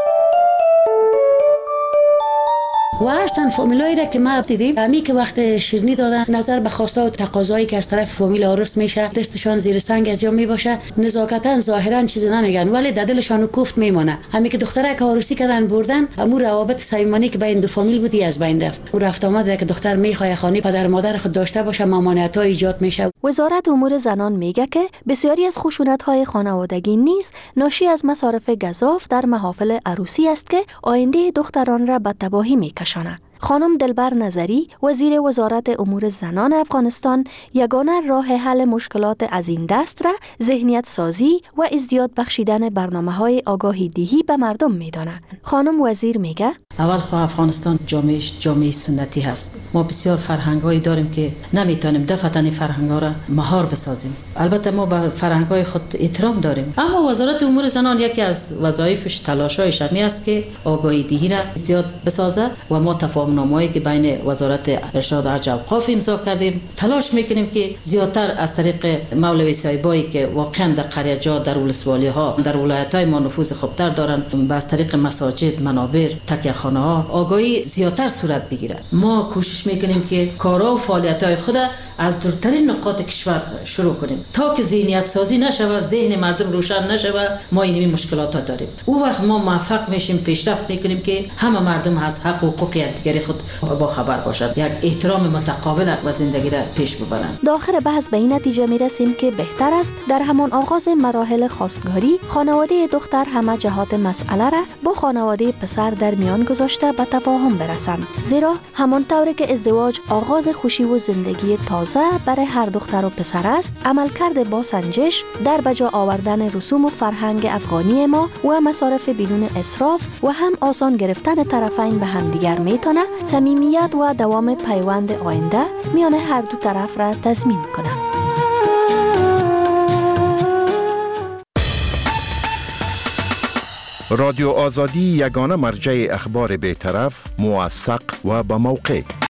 و هستن فامیلایی را که ما دیدیم امی که وقت شیرینی دادن نظر به خواسته و تقاضایی که از طرف فامیل عروس میشه دستشان زیر سنگ از جا میباشه، نزاکتا ظاهرا چیزی نمیگن ولی در دلشان کوفت میمونه. امی که دختره که عروسی کردن بردن امو روابط صمیمانه که بین دو فامیل بودی از بین رفت. او رفت آمد را که دختر میخواد خانه پدر مادر خود داشته باشه ممانعت‌ها ایجاد میشه. وزارت امور زنان میگه که بسیاری از خشونت‌های خانوادگی نیز ناشی از مصارف گزاف در محافل عروسی است که آینده دختران را به تباهی میکشاند. خانم دلبر نظری وزیر وزارت امور زنان افغانستان یگانه راه حل مشکلات از این دست را ذهنیت سازی و ازدیاد بخشیدن برنامه‌های آگاهی دهی به مردم می‌داند. خانم وزیر میگه اول خو افغانستان جامعهش جامعه سنتی هست. ما بسیار فرهنگایی داریم که نمیتونیم دفعتن فرهنگا را مهار بسازیم. البته ما به فرهنگای خود احترام داریم، اما وزارت امور زنان یکی از وظایفش تلاشایش همی است که آگاهی دهی را زیاد بسازه و ما تفاهم تعاون‌نامه‌ای که بین وزارت ارشاد و حج و اوقاف امضا کردیم، تلاش میکنیم که زیادتر از طریق مولوی صاحبایی که واقعا در قریه جا، در ولسوالی ها، در ولایت‌های ما نفوذ خوبتر دارن، با از طریق مساجد، منابر، تکیه خانه ها آگاهی زیادتر صورت بگیره. ما کوشش میکنیم که کارا و فعالیت‌های خود از دورترین نقاط کشور شروع کنیم تا که ذهنیت سازی نشود، ذهن مردم روشن نشود. ما این مشکلات داریم. او وقت ما موفق میشیم، پیشرفت میکنیم که همه مردم از حق و حقوق یکدیگر خود با خبر باشند، یک احترام متقابل و زندگی را پیش ببرند. داخل بحث به این نتیجه میرسیم که بهتر است در همان آغاز مراحل خواستگاری خانواده دختر همه جهات مسئله را با خانواده پسر در میان گذاشته به تفاهم برسند، زیرا همان طوری که ازدواج آغاز خوشی و زندگی تازه برای هر دختر و پسر است، عملکرد با سنجش در بجا آوردن رسوم و فرهنگ افغانی ما و مصارف بدون اسراف و هم آسان گرفتن طرفین به همدیگر میتونه صمیمیت و دوام پیوند آینده میان هر دو طرف را تضمین کنه. رادیو آزادی یگانه مرجع اخبار بی‌طرف، موثق و با موقع